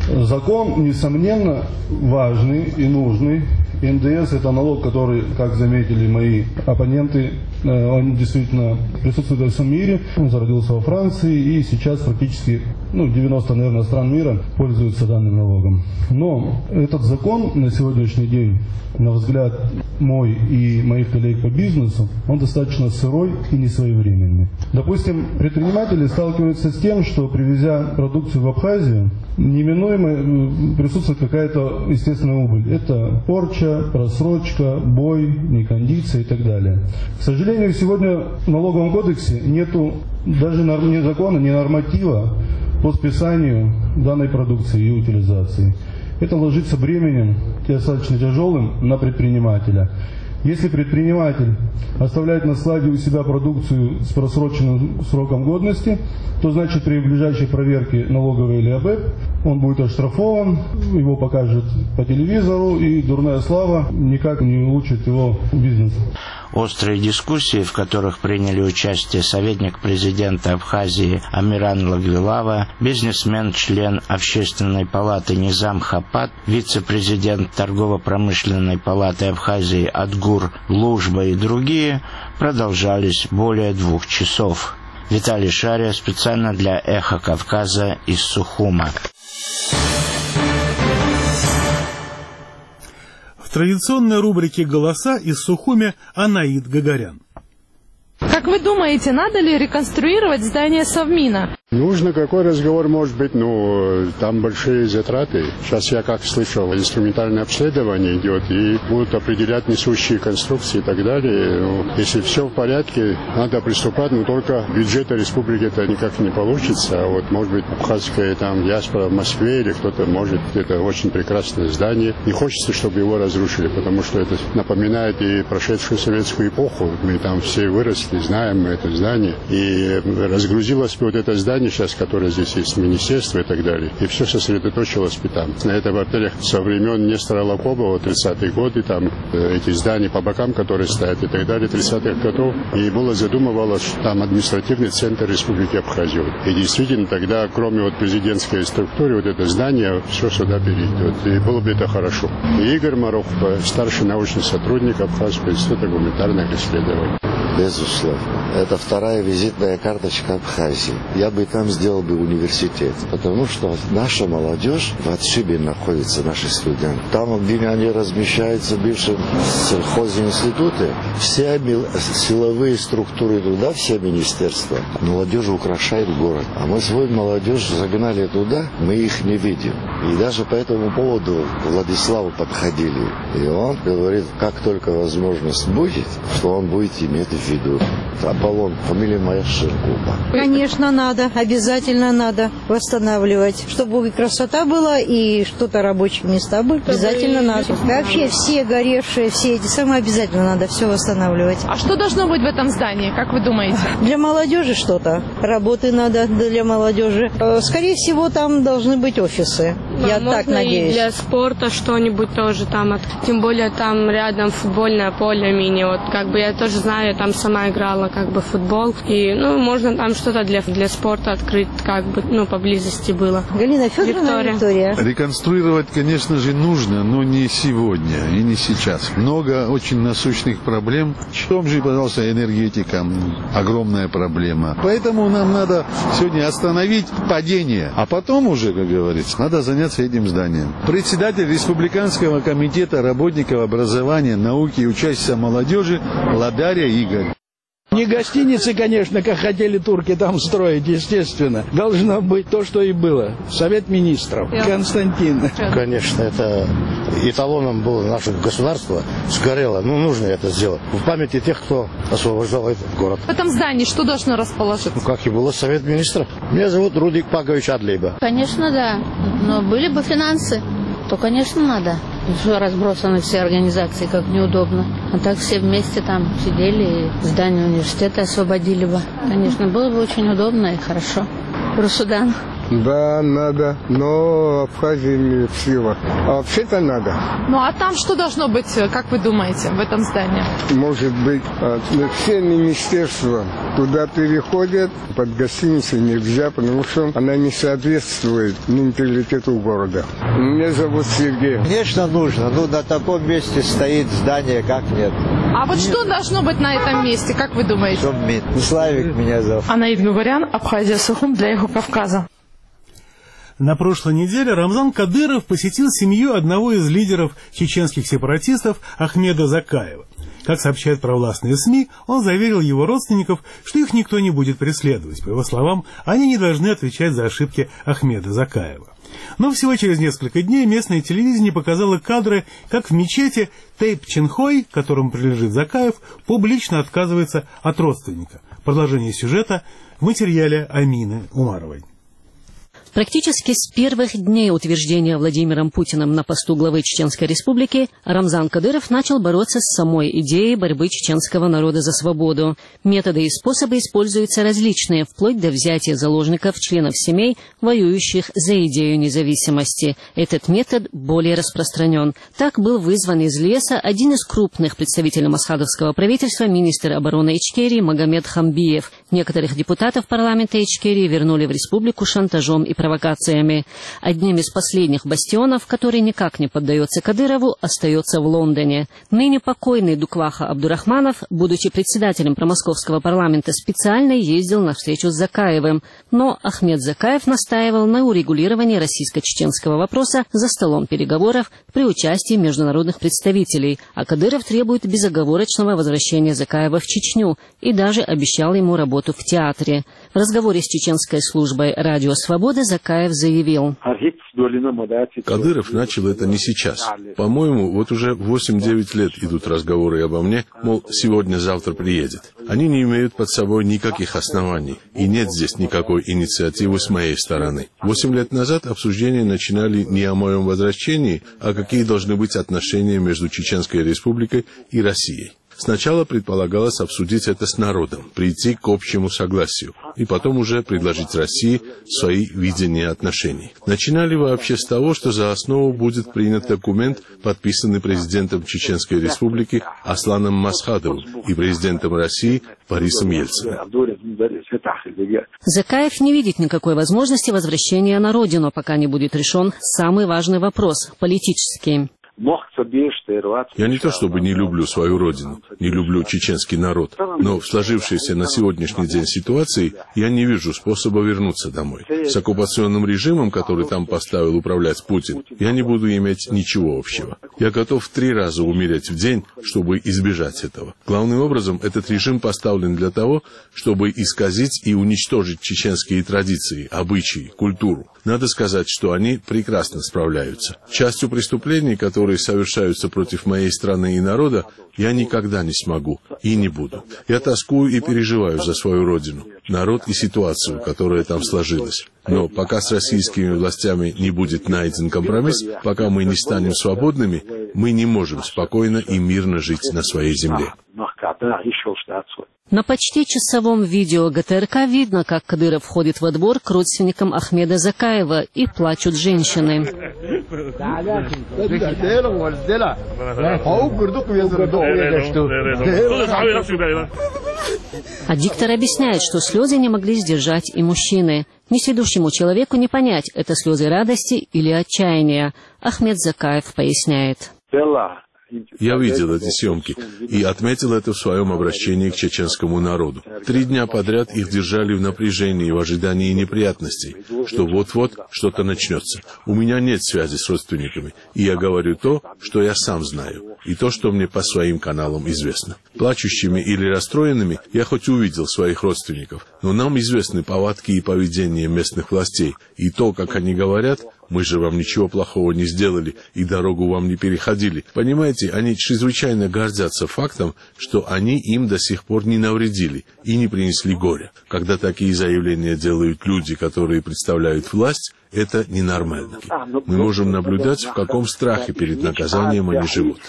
Закон, несомненно, важный и нужный. эн дэ эс – это налог, который, как заметили мои оппоненты, он действительно присутствует во всем мире. Он зародился во Франции, и сейчас практически ну, девяносто, наверное, стран мира пользуются данным налогом. Но этот закон на сегодняшний день, на взгляд мой и моих коллег по бизнесу, он достаточно сырой и несвоевременный. Допустим, предприниматели сталкиваются с тем, что, привезя продукцию в Абхазию, неминуемо присутствует какая-то естественная убыль. Это порча, просрочка, бой, некондиция и так далее. К сожалению, сегодня в налоговом кодексе нету даже ни закона, ни норматива по списанию данной продукции и утилизации. Это ложится бременем достаточно тяжелым на предпринимателя. Если предприниматель оставляет на складе у себя продукцию с просроченным сроком годности, то значит при ближайшей проверке налоговой или АБЭП он будет оштрафован, его покажут по телевизору, и дурная слава никак не улучшит его бизнес. Острые дискуссии, в которых приняли участие советник президента Абхазии Амиран Лагвилава, бизнесмен, член Общественной палаты Низам Хапат, вице-президент Торгово-промышленной палаты Абхазии Адгур Лужба и другие, продолжались более двух часов. Виталий Шария специально для «Эхо Кавказа» из Сухума. В традиционной рубрике «Голоса» из Сухуми Анаид Гагарян. Как вы думаете, надо ли реконструировать здание Совмина? Нужно, какой разговор может быть, ну, там большие затраты. Сейчас я как слышал, инструментальное обследование идет, и будут определять несущие конструкции и так далее. Ну, если все в порядке, надо приступать, но только бюджета республики это никак не получится. А вот, может быть, абхазская там диаспора в Москве или кто-то может, это очень прекрасное здание. Не хочется, чтобы его разрушили, потому что это напоминает и прошедшую советскую эпоху. Мы там все выросли, знаем это здание. И разгрузилось вот это здание сейчас, которое здесь есть, министерство и так далее, и все сосредоточилось там. На это в отелях со времен Нестора Лакобова, тридцатые годы, там эти здания по бокам, которые стоят и так далее, тридцатых годов, и было задумывалось, что там административный центр Республики Абхазия. И действительно тогда, кроме вот президентской структуры, вот это здание, все сюда перейдет, и было бы это хорошо. И Игорь Марохов, старший научный сотрудник Абхазского института гуманитарных исследований. Безусловно. это вторая визитная карточка Абхазии. Я бы там сделал бы университет, потому что наша молодежь в отшибе находится, наши студенты. Там, где они размещаются, бывшие сельхозинституты, все силовые структуры туда, все министерства, молодежь украшает город. А мы свою молодежь загнали туда, мы их не видим. И даже по этому поводу к Владиславу подходили. И он говорит, как только возможность будет, что он будет иметь в виду. Аполлон, фамилия моя Ширкуба. Конечно, надо, обязательно надо восстанавливать, чтобы и красота была, и что-то рабочие места были. Обязательно надо. Вообще все горевшие, все эти самые обязательно надо все восстанавливать. А что должно быть в этом здании, как вы думаете? Для молодежи что-то. Работы надо для молодежи. Скорее всего, там должны быть офисы. Да, Я можно так надеюсь. И для спорта что-нибудь тоже там. Тем более там рядом футбольное поле мини. Вот как бы я тоже знаю, я там сама играла как бы в футбол. И ну можно там что-то для, для спорта открыть, как бы, ну, поблизости было. Галина Федоровна, Виктория. Реконструировать, конечно же, нужно, но не сегодня и не сейчас. Много очень насущных проблем. В том же, пожалуйста, энергетика. Огромная проблема. Поэтому нам надо сегодня остановить падение, а потом уже, как говорится, надо заняться этим зданием. Председатель Республиканского комитета работников образования, науки и учащихся молодежи Ладаря Игорь. Не гостиницы, конечно, как хотели турки там строить, естественно. Должно быть то, что и было. Совет министров. Константин. Конечно, это эталоном было наше государство. Сгорело. Ну, нужно это сделать. В памяти тех, кто освобождал этот город. В этом здании что должно расположиться? Ну, как и было Совет министров. Меня зовут Рудик Пагович Адлейба. Конечно, да. Но были бы финансы, то, конечно, надо. Все разбросаны, все организации, как неудобно. А так все вместе там сидели и здание университета освободили бы. Конечно, было бы очень удобно и хорошо. Русудан. Да, надо, но Абхазия имеет силу. А вообще-то надо. Ну а там что должно быть, как вы думаете, в этом здании? Может быть, все министерства туда переходят, под гостиницей нельзя, потому что она не соответствует менталитету города. Меня зовут Сергей. Конечно, нужно. Ну, на таком месте стоит здание, как нет. А вот нет. Что должно быть на этом месте, как вы думаете? Славик меня зовут. Анаид Гугарян, Абхазия Сухум для Эхо Кавказа. На прошлой неделе Рамзан Кадыров посетил семью одного из лидеров чеченских сепаратистов Ахмеда Закаева. Как сообщают провластные СМИ, он заверил его родственников, что их никто не будет преследовать. По его словам, они не должны отвечать за ошибки Ахмеда Закаева. Но всего через несколько дней местное телевидение показало кадры, как в мечети Тейп Ченхой, которому принадлежит Закаев, публично отказывается от родственника. Продолжение сюжета в материале Амины Умаровой. Практически с первых дней утверждения Владимиром Путиным на посту главы Чеченской Республики Рамзан Кадыров начал бороться с самой идеей борьбы чеченского народа за свободу. Методы и способы используются различные, вплоть до взятия заложников членов семей, воюющих за идею независимости. Этот метод более распространен. Так был вызван из леса один из крупных представителей масхадовского правительства, министр обороны Ичкерии Магомед Хамбиев. Некоторых депутатов парламента Ичкерии вернули в республику шантажом и провокациями. Одним из последних бастионов, который никак не поддается Кадырову, остается в Лондоне. Ныне покойный Дукваха Абдурахманов, будучи председателем промосковского парламента, специально ездил на встречу с Закаевым. Но Ахмед Закаев настаивал на урегулировании российско-чеченского вопроса за столом переговоров при участии международных представителей, а Кадыров требует безоговорочного возвращения Закаева в Чечню и даже обещал ему работу в театре. В разговоре с чеченской службой «Радио Свобода» Закаев заявил: Кадыров начал это не сейчас. По-моему, вот уже восемь-девять лет идут разговоры обо мне, мол, сегодня-завтра приедет. Они не имеют под собой никаких оснований, и нет здесь никакой инициативы с моей стороны. Восемь лет назад обсуждения начинали не о моем возвращении, а какие должны быть отношения между Чеченской Республикой и Россией. Сначала предполагалось обсудить это с народом, прийти к общему согласию, и потом уже предложить России свои видения отношений. Начинали вообще с того, что за основу будет принят документ, подписанный президентом Чеченской Республики Асланом Масхадовым и президентом России Борисом Ельциным. Закаев не видит никакой возможности возвращения на родину, пока не будет решен самый важный вопрос – политический. Я не то чтобы не люблю свою родину, не люблю чеченский народ, но в сложившейся на сегодняшний день ситуации я не вижу способа вернуться домой. С оккупационным режимом, который там поставил управлять Путин, я не буду иметь ничего общего. Я готов три раза умереть в день, чтобы избежать этого. Главным образом, этот режим поставлен для того, чтобы исказить и уничтожить чеченские традиции, обычаи, культуру. Надо сказать, что они прекрасно справляются. Частью преступлений, которые совершаются против моей страны и народа, я никогда не смогу и не буду. Я тоскую и переживаю за свою родину, народ и ситуацию, которая там сложилась. Но пока с российскими властями не будет найден компромисс, пока мы не станем свободными, мы не можем спокойно и мирно жить на своей земле. На почти часовом видео ГТРК видно, как Кадыров входит во двор к родственникам Ахмеда Закаева, и плачут женщины. А диктор объясняет, что слезы не могли сдержать и мужчины. Несведущему человеку не понять, это слезы радости или отчаяния. Ахмед Закаев поясняет. Я видел эти съемки и отметил это в своем обращении к чеченскому народу. Три дня подряд их держали в напряжении, в ожидании неприятностей, что вот-вот что-то начнется. У меня нет связи с родственниками, и я говорю то, что я сам знаю, и то, что мне по своим каналам известно. Плачущими или расстроенными я хоть увидел своих родственников, но нам известны повадки и поведение местных властей, и то, как они говорят: мы же вам ничего плохого не сделали и дорогу вам не переходили. Понимаете, они чрезвычайно гордятся фактом, что они им до сих пор не навредили и не принесли горя. Когда такие заявления делают люди, которые представляют власть, это ненормально. Мы можем наблюдать, в каком страхе перед наказанием они живут.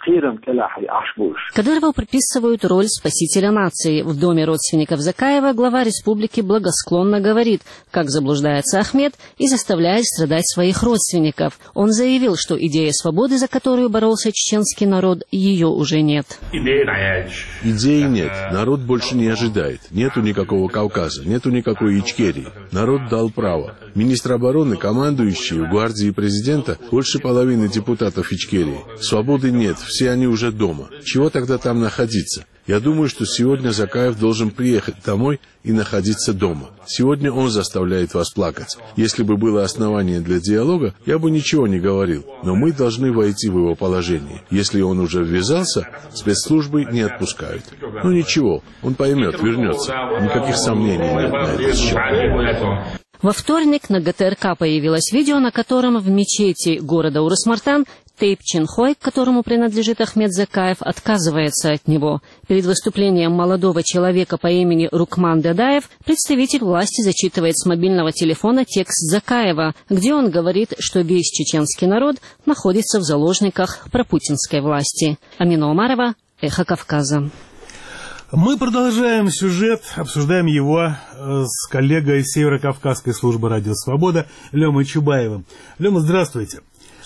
Кадырову приписывают роль спасителя нации. В доме родственников Закаева глава республики благосклонно говорит, как заблуждается Ахмед, и заставляет страдать своих родственников. Он заявил, что идея свободы, за которую боролся чеченский народ, ее уже нет. Идеи нет. Народ больше не ожидает. Нету никакого Кавказа, нету никакой Ичкерии. Народ дал право. Министр обороны, командующий в гвардии президента, больше половины депутатов Ичкерии. Свободы нет, все они уже дома. Чего тогда там находиться? Я думаю, что сегодня Закаев должен приехать домой и находиться дома. Сегодня он заставляет вас плакать. Если бы было основание для диалога, я бы ничего не говорил. Но мы должны войти в его положение. Если он уже ввязался, спецслужбы не отпускают. Ну ничего, он поймет, вернется. Никаких сомнений нет на этот счет. Во вторник на ГТРК появилось видео, на котором в мечети города Урус-Мартан Тейп Чинхой, к которому принадлежит Ахмед Закаев, отказывается от него. Перед выступлением молодого человека по имени Рукман Дадаев представитель власти зачитывает с мобильного телефона текст Закаева, где он говорит, что весь чеченский народ находится в заложниках пропутинской власти. Амина Омарова, Эхо Кавказа. Мы продолжаем сюжет, обсуждаем его с коллегой Северо-Кавказской службы «Радио Свобода» Лемой Чубаевым. Лема, здравствуйте.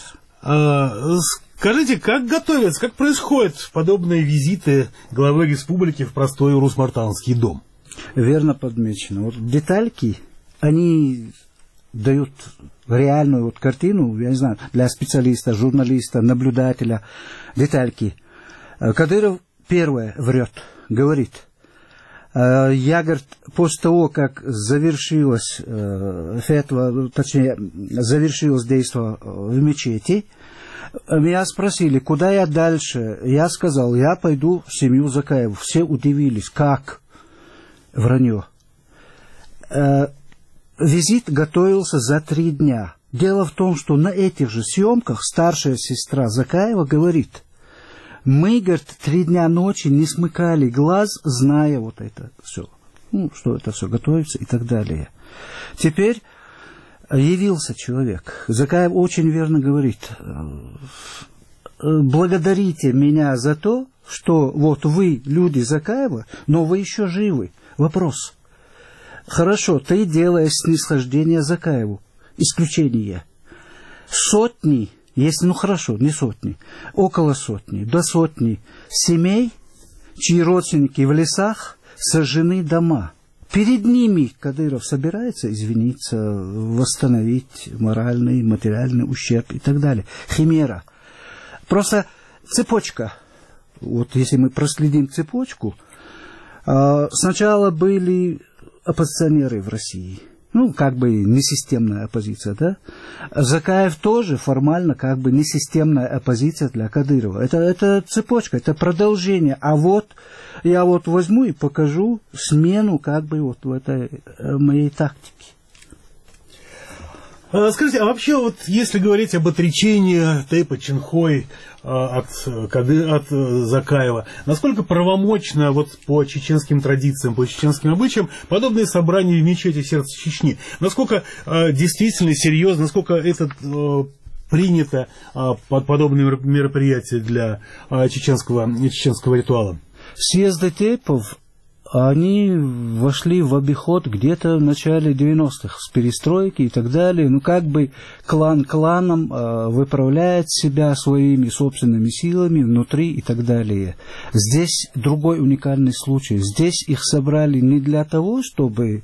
Скажите, как готовятся, как происходят подобные визиты главы республики в простой Урус-Мартанский дом? Верно подмечено. Вот детальки, они дают реальную вот картину, я не знаю, для специалиста, журналиста, наблюдателя, детальки. Кадыров первое врет, говорит. Я, говорит, после того, как завершилось фетва, точнее, завершилось действие в мечети, меня спросили, куда я дальше. Я сказал, я пойду в семью Закаеву. Все удивились, как? Вранье. Визит готовился за три дня. Дело в том, что на этих же съемках старшая сестра Закаева говорит, мы, говорит, три дня ночи не смыкали глаз, зная вот это все, ну, что это все готовится и так далее. Теперь явился человек. Закаев очень верно говорит, благодарите меня за то, что вот вы люди Закаева, но вы еще живы. Вопрос. Хорошо, ты делаешь снисхождение Закаеву. Исключение. Сотни, если, ну хорошо, не сотни, около сотни, до сотни семей, чьи родственники в лесах, сожжены дома. Перед ними Кадыров собирается извиниться, восстановить моральный, материальный ущерб и так далее. Химера. Просто цепочка, вот если мы проследим цепочку, сначала были оппозиционеры в России, ну, как бы несистемная оппозиция, да? Закаев тоже формально как бы несистемная оппозиция для Кадырова. Это, это цепочка, это продолжение. А вот я вот возьму и покажу смену как бы вот в этой моей тактике. Скажите, а вообще вот если говорить об отречении Тейпа Ченхой от, от Закаева, насколько правомочно вот по чеченским традициям, по чеченским обычаям подобные собрания в мечети сердца Чечни? Насколько э, действительно серьезно, насколько это э, принято э, под подобные мероприятия для э, чеченского, чеченского ритуала? Съезды Тейпов, они вошли в обиход где-то в начале девяностых с перестройки и так далее. Ну, как бы клан кланом э, выправляет себя своими собственными силами внутри и так далее. Здесь другой уникальный случай. Здесь их собрали не для того, чтобы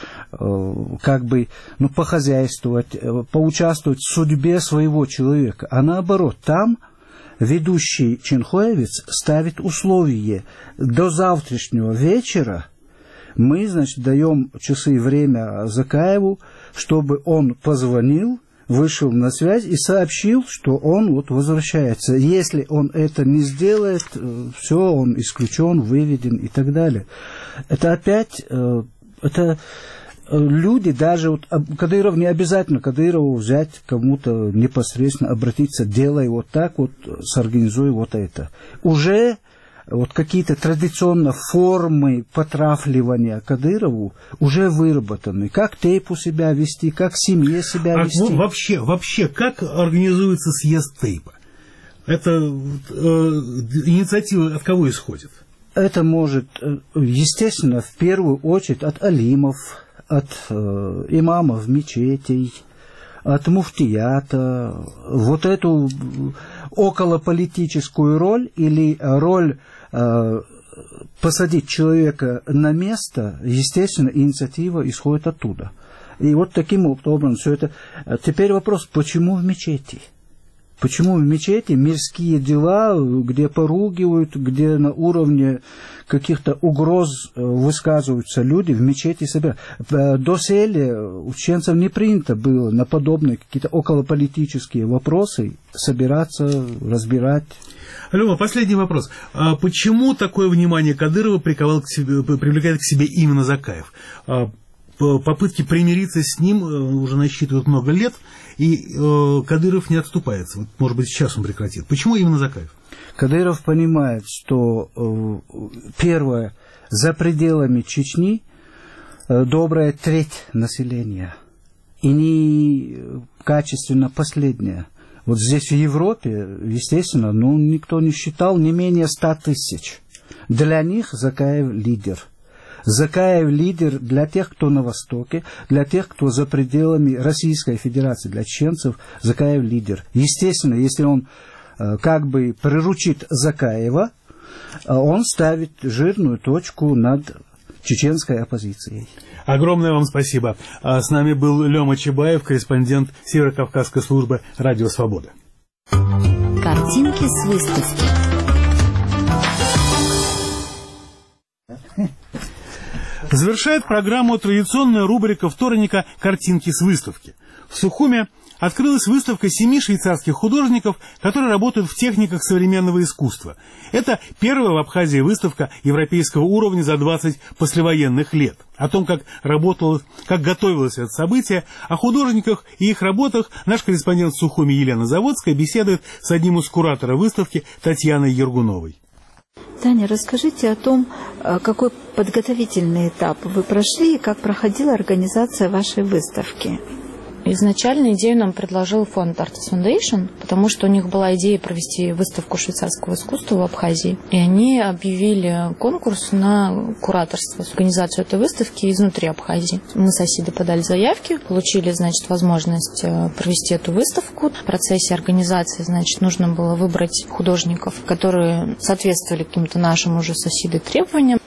э, как бы, ну, похозяйствовать, э, поучаствовать в судьбе своего человека, а наоборот, там ведущий ченхоевец ставит условие: до завтрашнего вечера мы, значит, даем часы и время Закаеву, чтобы он позвонил, вышел на связь и сообщил, что он вот возвращается. Если он это не сделает, все, он исключен, выведен и так далее. Это опять, это люди, даже вот Кадыров, не обязательно Кадырову взять кому-то непосредственно, обратиться, делай вот так вот, сорганизуй вот это. Уже вот какие-то традиционные формы потрафливания Кадырову уже выработаны. Как Тейпу себя вести, как семье себя а вести. Вообще, вообще, как организуется съезд Тейпа? Это э, инициатива от кого исходит? Это может, естественно, в первую очередь от алимов, от э, имамов мечетей, от муфтията. Вот эту околополитическую роль или роль э, посадить человека на место, естественно, инициатива исходит оттуда. И вот таким образом все это. Теперь вопрос, почему в мечети? Почему в мечети мирские дела, где поругивают, где на уровне каких-то угроз высказываются люди, в мечети себя. Доселе у чеченцев не принято было на подобные какие-то околополитические вопросы собираться, разбирать. Лёва, последний вопрос. А почему такое внимание Кадырова приковал к себе, привлекает к себе именно Закаев? Попытки примириться с ним уже насчитывают много лет, и э, Кадыров не отступается. Вот, может быть, сейчас он прекратит. Почему именно Закаев? Кадыров понимает, что э, первое, за пределами Чечни э, добрая треть населения, и не качественно последняя. Вот здесь в Европе, естественно, ну, никто не считал не менее ста тысяч. Для них Закаев лидер. Закаев лидер для тех, кто на Востоке, для тех, кто за пределами Российской Федерации, для чеченцев Закаев лидер. Естественно, если он э, как бы приручит Закаева, э, он ставит жирную точку над чеченской оппозицией. Огромное вам спасибо. С нами был Лёма Чебаев, корреспондент Северо-Кавказской службы «Радио Свобода». Картинки с выставки. Завершает программу традиционная рубрика вторника «Картинки с выставки». В Сухуме открылась выставка семи швейцарских художников, которые работают в техниках современного искусства. Это первая в Абхазии выставка европейского уровня за двадцать послевоенных лет. О том, как работало, как готовилось это событие, о художниках и их работах наш корреспондент в Сухуме Елена Заводская беседует с одним из кураторов выставки Татьяной Ергуновой. Таня, расскажите о том, какой подготовительный этап вы прошли и как проходила организация вашей выставки. Изначально идею нам предложил фонд Artist Foundation, потому что у них была идея провести выставку швейцарского искусства в Абхазии. И они объявили конкурс на кураторство, организацию этой выставки изнутри Абхазии. Мы с Асидой подали заявки, получили, значит, возможность провести эту выставку. В процессе организации, значит, нужно было выбрать художников, которые соответствовали каким-то нашим уже с Асидой требованиям.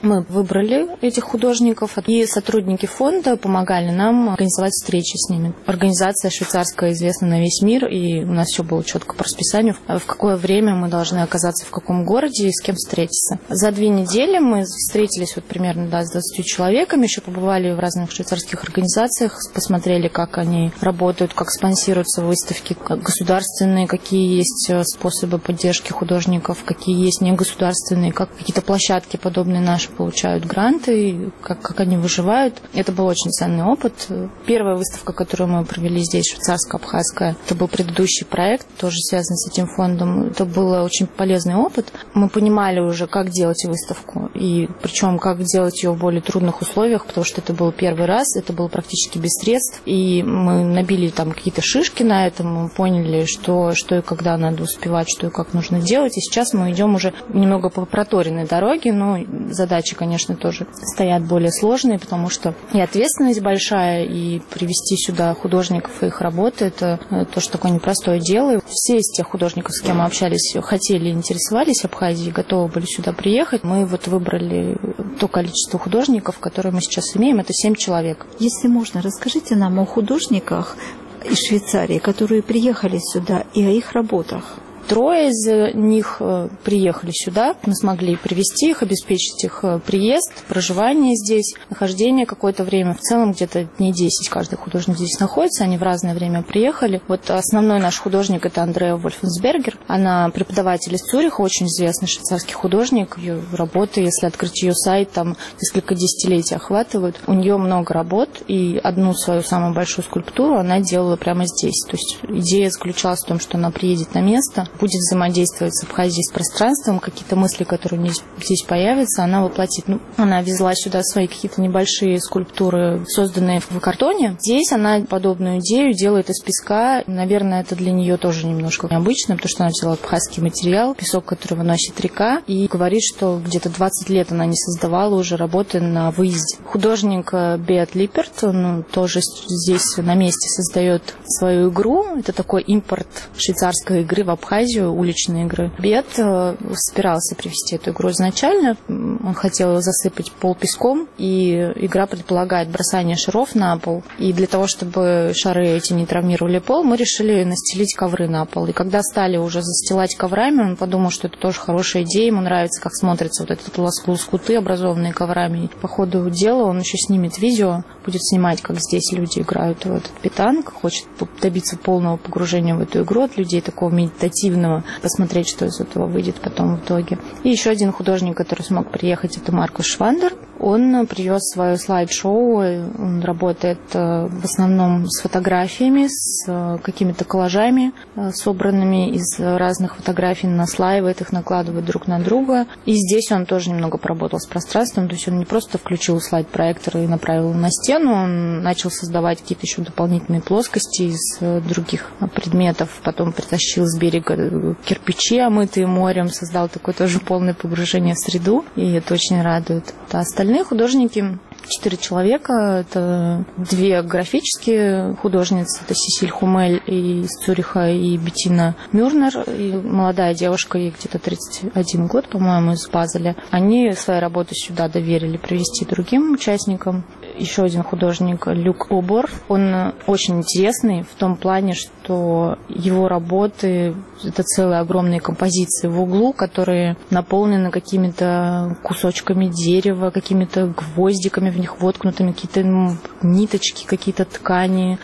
Мы выбрали этих художников, и сотрудники фонда помогали нам организовать встречи с ними. Организация швейцарская известна на весь мир, и у нас все было четко по расписанию, в какое время мы должны оказаться в каком городе и с кем встретиться. За две недели мы встретились вот примерно да, с двадцатью человеками, еще побывали в разных швейцарских организациях, посмотрели, как они работают, как спонсируются выставки, как государственные, какие есть способы поддержки художников, какие есть негосударственные, как какие-то площадки подобные наши получают гранты, как, как они выживают. Это был очень ценный опыт. Первая выставка, которую мы провели здесь, швейцарско-абхазская, это был предыдущий проект, тоже связанный с этим фондом. Это был очень полезный опыт. Мы понимали уже, как делать выставку, и причем как делать ее в более трудных условиях, потому что это был первый раз, это было практически без средств, и мы набили там какие-то шишки на этом, мы поняли, что, что и когда надо успевать, что и как нужно делать, и сейчас мы идем уже немного по проторенной дороге, но задачи, конечно, тоже стоят более сложные, потому что и ответственность большая, и привести сюда художников и их работы, это тоже такое непростое дело. Все из тех художников, с кем мы общались, хотели и интересовались Абхазией, готовы были сюда приехать. Мы вот выбрали то количество художников, которые мы сейчас имеем, это семь человек. Если можно, расскажите нам о художниках из Швейцарии, которые приехали сюда, и о их работах. Трое из них приехали сюда, мы смогли привезти их, обеспечить их приезд, проживание здесь, нахождение какое-то время, в целом где-то дней десять каждый художник здесь находится, они в разное время приехали. Вот основной наш художник — это Андреа Вольфенсбергер, она преподаватель из Цюриха, очень известный швейцарский художник, ее работы, если открыть ее сайт, там несколько десятилетий охватывают, у нее много работ, и одну свою самую большую скульптуру она делала прямо здесь, то есть идея заключалась в том, что она приедет на место, будет взаимодействовать с Абхазией, с пространством, какие-то мысли, которые у нее здесь появятся, она воплотит. Ну, она везла сюда свои какие-то небольшие скульптуры, созданные в картоне. Здесь она подобную идею делает из песка. Наверное, это для нее тоже немножко необычно, потому что она взяла абхазский материал, песок, который выносит река, и говорит, что где-то двадцать лет она не создавала уже работы на выезде. Художник Беат Липерт, он тоже здесь на месте создает свою игру. Это такой импорт швейцарской игры в Абхазии, уличные игры. Бет собирался привести эту игру изначально. Он хотел засыпать пол песком, и игра предполагает бросание шаров на пол. И для того, чтобы шары эти не травмировали пол, мы решили настелить ковры на пол. И когда стали уже застилать коврами, он подумал, что это тоже хорошая идея. Ему нравится, как смотрятся вот эти лоскуты, образованные коврами. И по ходу дела он еще снимет видео, будет снимать, как здесь люди играют в этот питанг, хочет добиться полного погружения в эту игру от людей, такого медитативного, посмотреть, что из этого выйдет потом в итоге. И еще один художник, который смог приехать, это Маркус Швандер. Он привез свое слайд-шоу, он работает в основном с фотографиями, с какими-то коллажами, собранными из разных фотографий, наслаивает их, накладывает друг на друга. И здесь он тоже немного поработал с пространством, то есть он не просто включил слайд-проектор и направил на стену, он начал создавать какие-то еще дополнительные плоскости из других предметов, потом притащил с берега кирпичи, омытые морем, создал такое тоже полное погружение в среду, и это очень радует. А остальные художники, четыре человека, это две графические художницы, это Сесиль Хумель из Цюриха и Беттина Мюрнер, и молодая девушка, ей где-то тридцать один год, по-моему, из Базеля. Они свои работы сюда доверили привезти другим участникам. Еще один художник, Люк Обор, он очень интересный в том плане, что его работы — это целые огромные композиции в углу, которые наполнены какими-то кусочками дерева, какими-то гвоздиками в них воткнутыми, какие-то ниточки, какие-то ткани,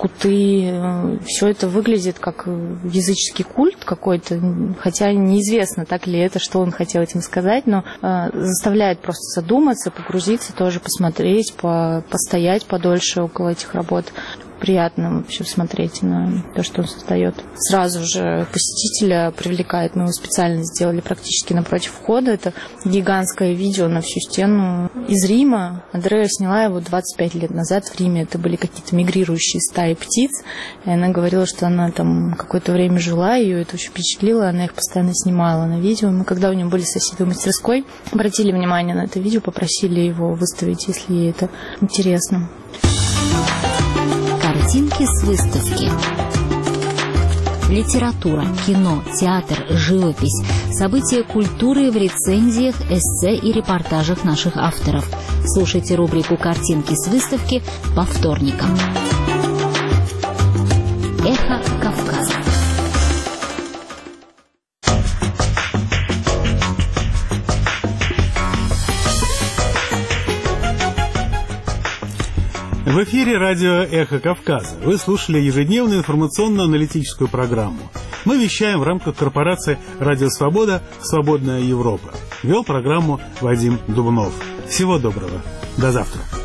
лоскуты. Все это выглядит как языческий культ какой-то, хотя неизвестно, так ли это, что он хотел этим сказать, но заставляет просто задуматься, погрузиться, тоже посмотреть, по постоять подольше около этих работ. Приятно вообще смотреть на то, что он создает. Сразу же посетителя привлекает. Мы его специально сделали практически напротив входа. Это гигантское видео на всю стену из Рима. Андреа сняла его двадцать пять лет назад в Риме. Это были какие-то мигрирующие стаи птиц. И она говорила, что она там какое-то время жила, ее это очень впечатлило. Она их постоянно снимала на видео. Мы, когда у нее были соседи в мастерской, обратили внимание на это видео, попросили его выставить, если ей это интересно. Картинки с выставки. Литература, кино, театр, живопись, события культуры в рецензиях, эссе и репортажах наших авторов. Слушайте рубрику «Картинки с выставки» по вторникам. Эхо Кавказа. В эфире радио «Эхо Кавказа». Вы слушали ежедневную информационно-аналитическую программу. Мы вещаем в рамках корпорации «Радио Свобода. Свободная Европа». Вел программу Вадим Дубнов. Всего доброго. До завтра.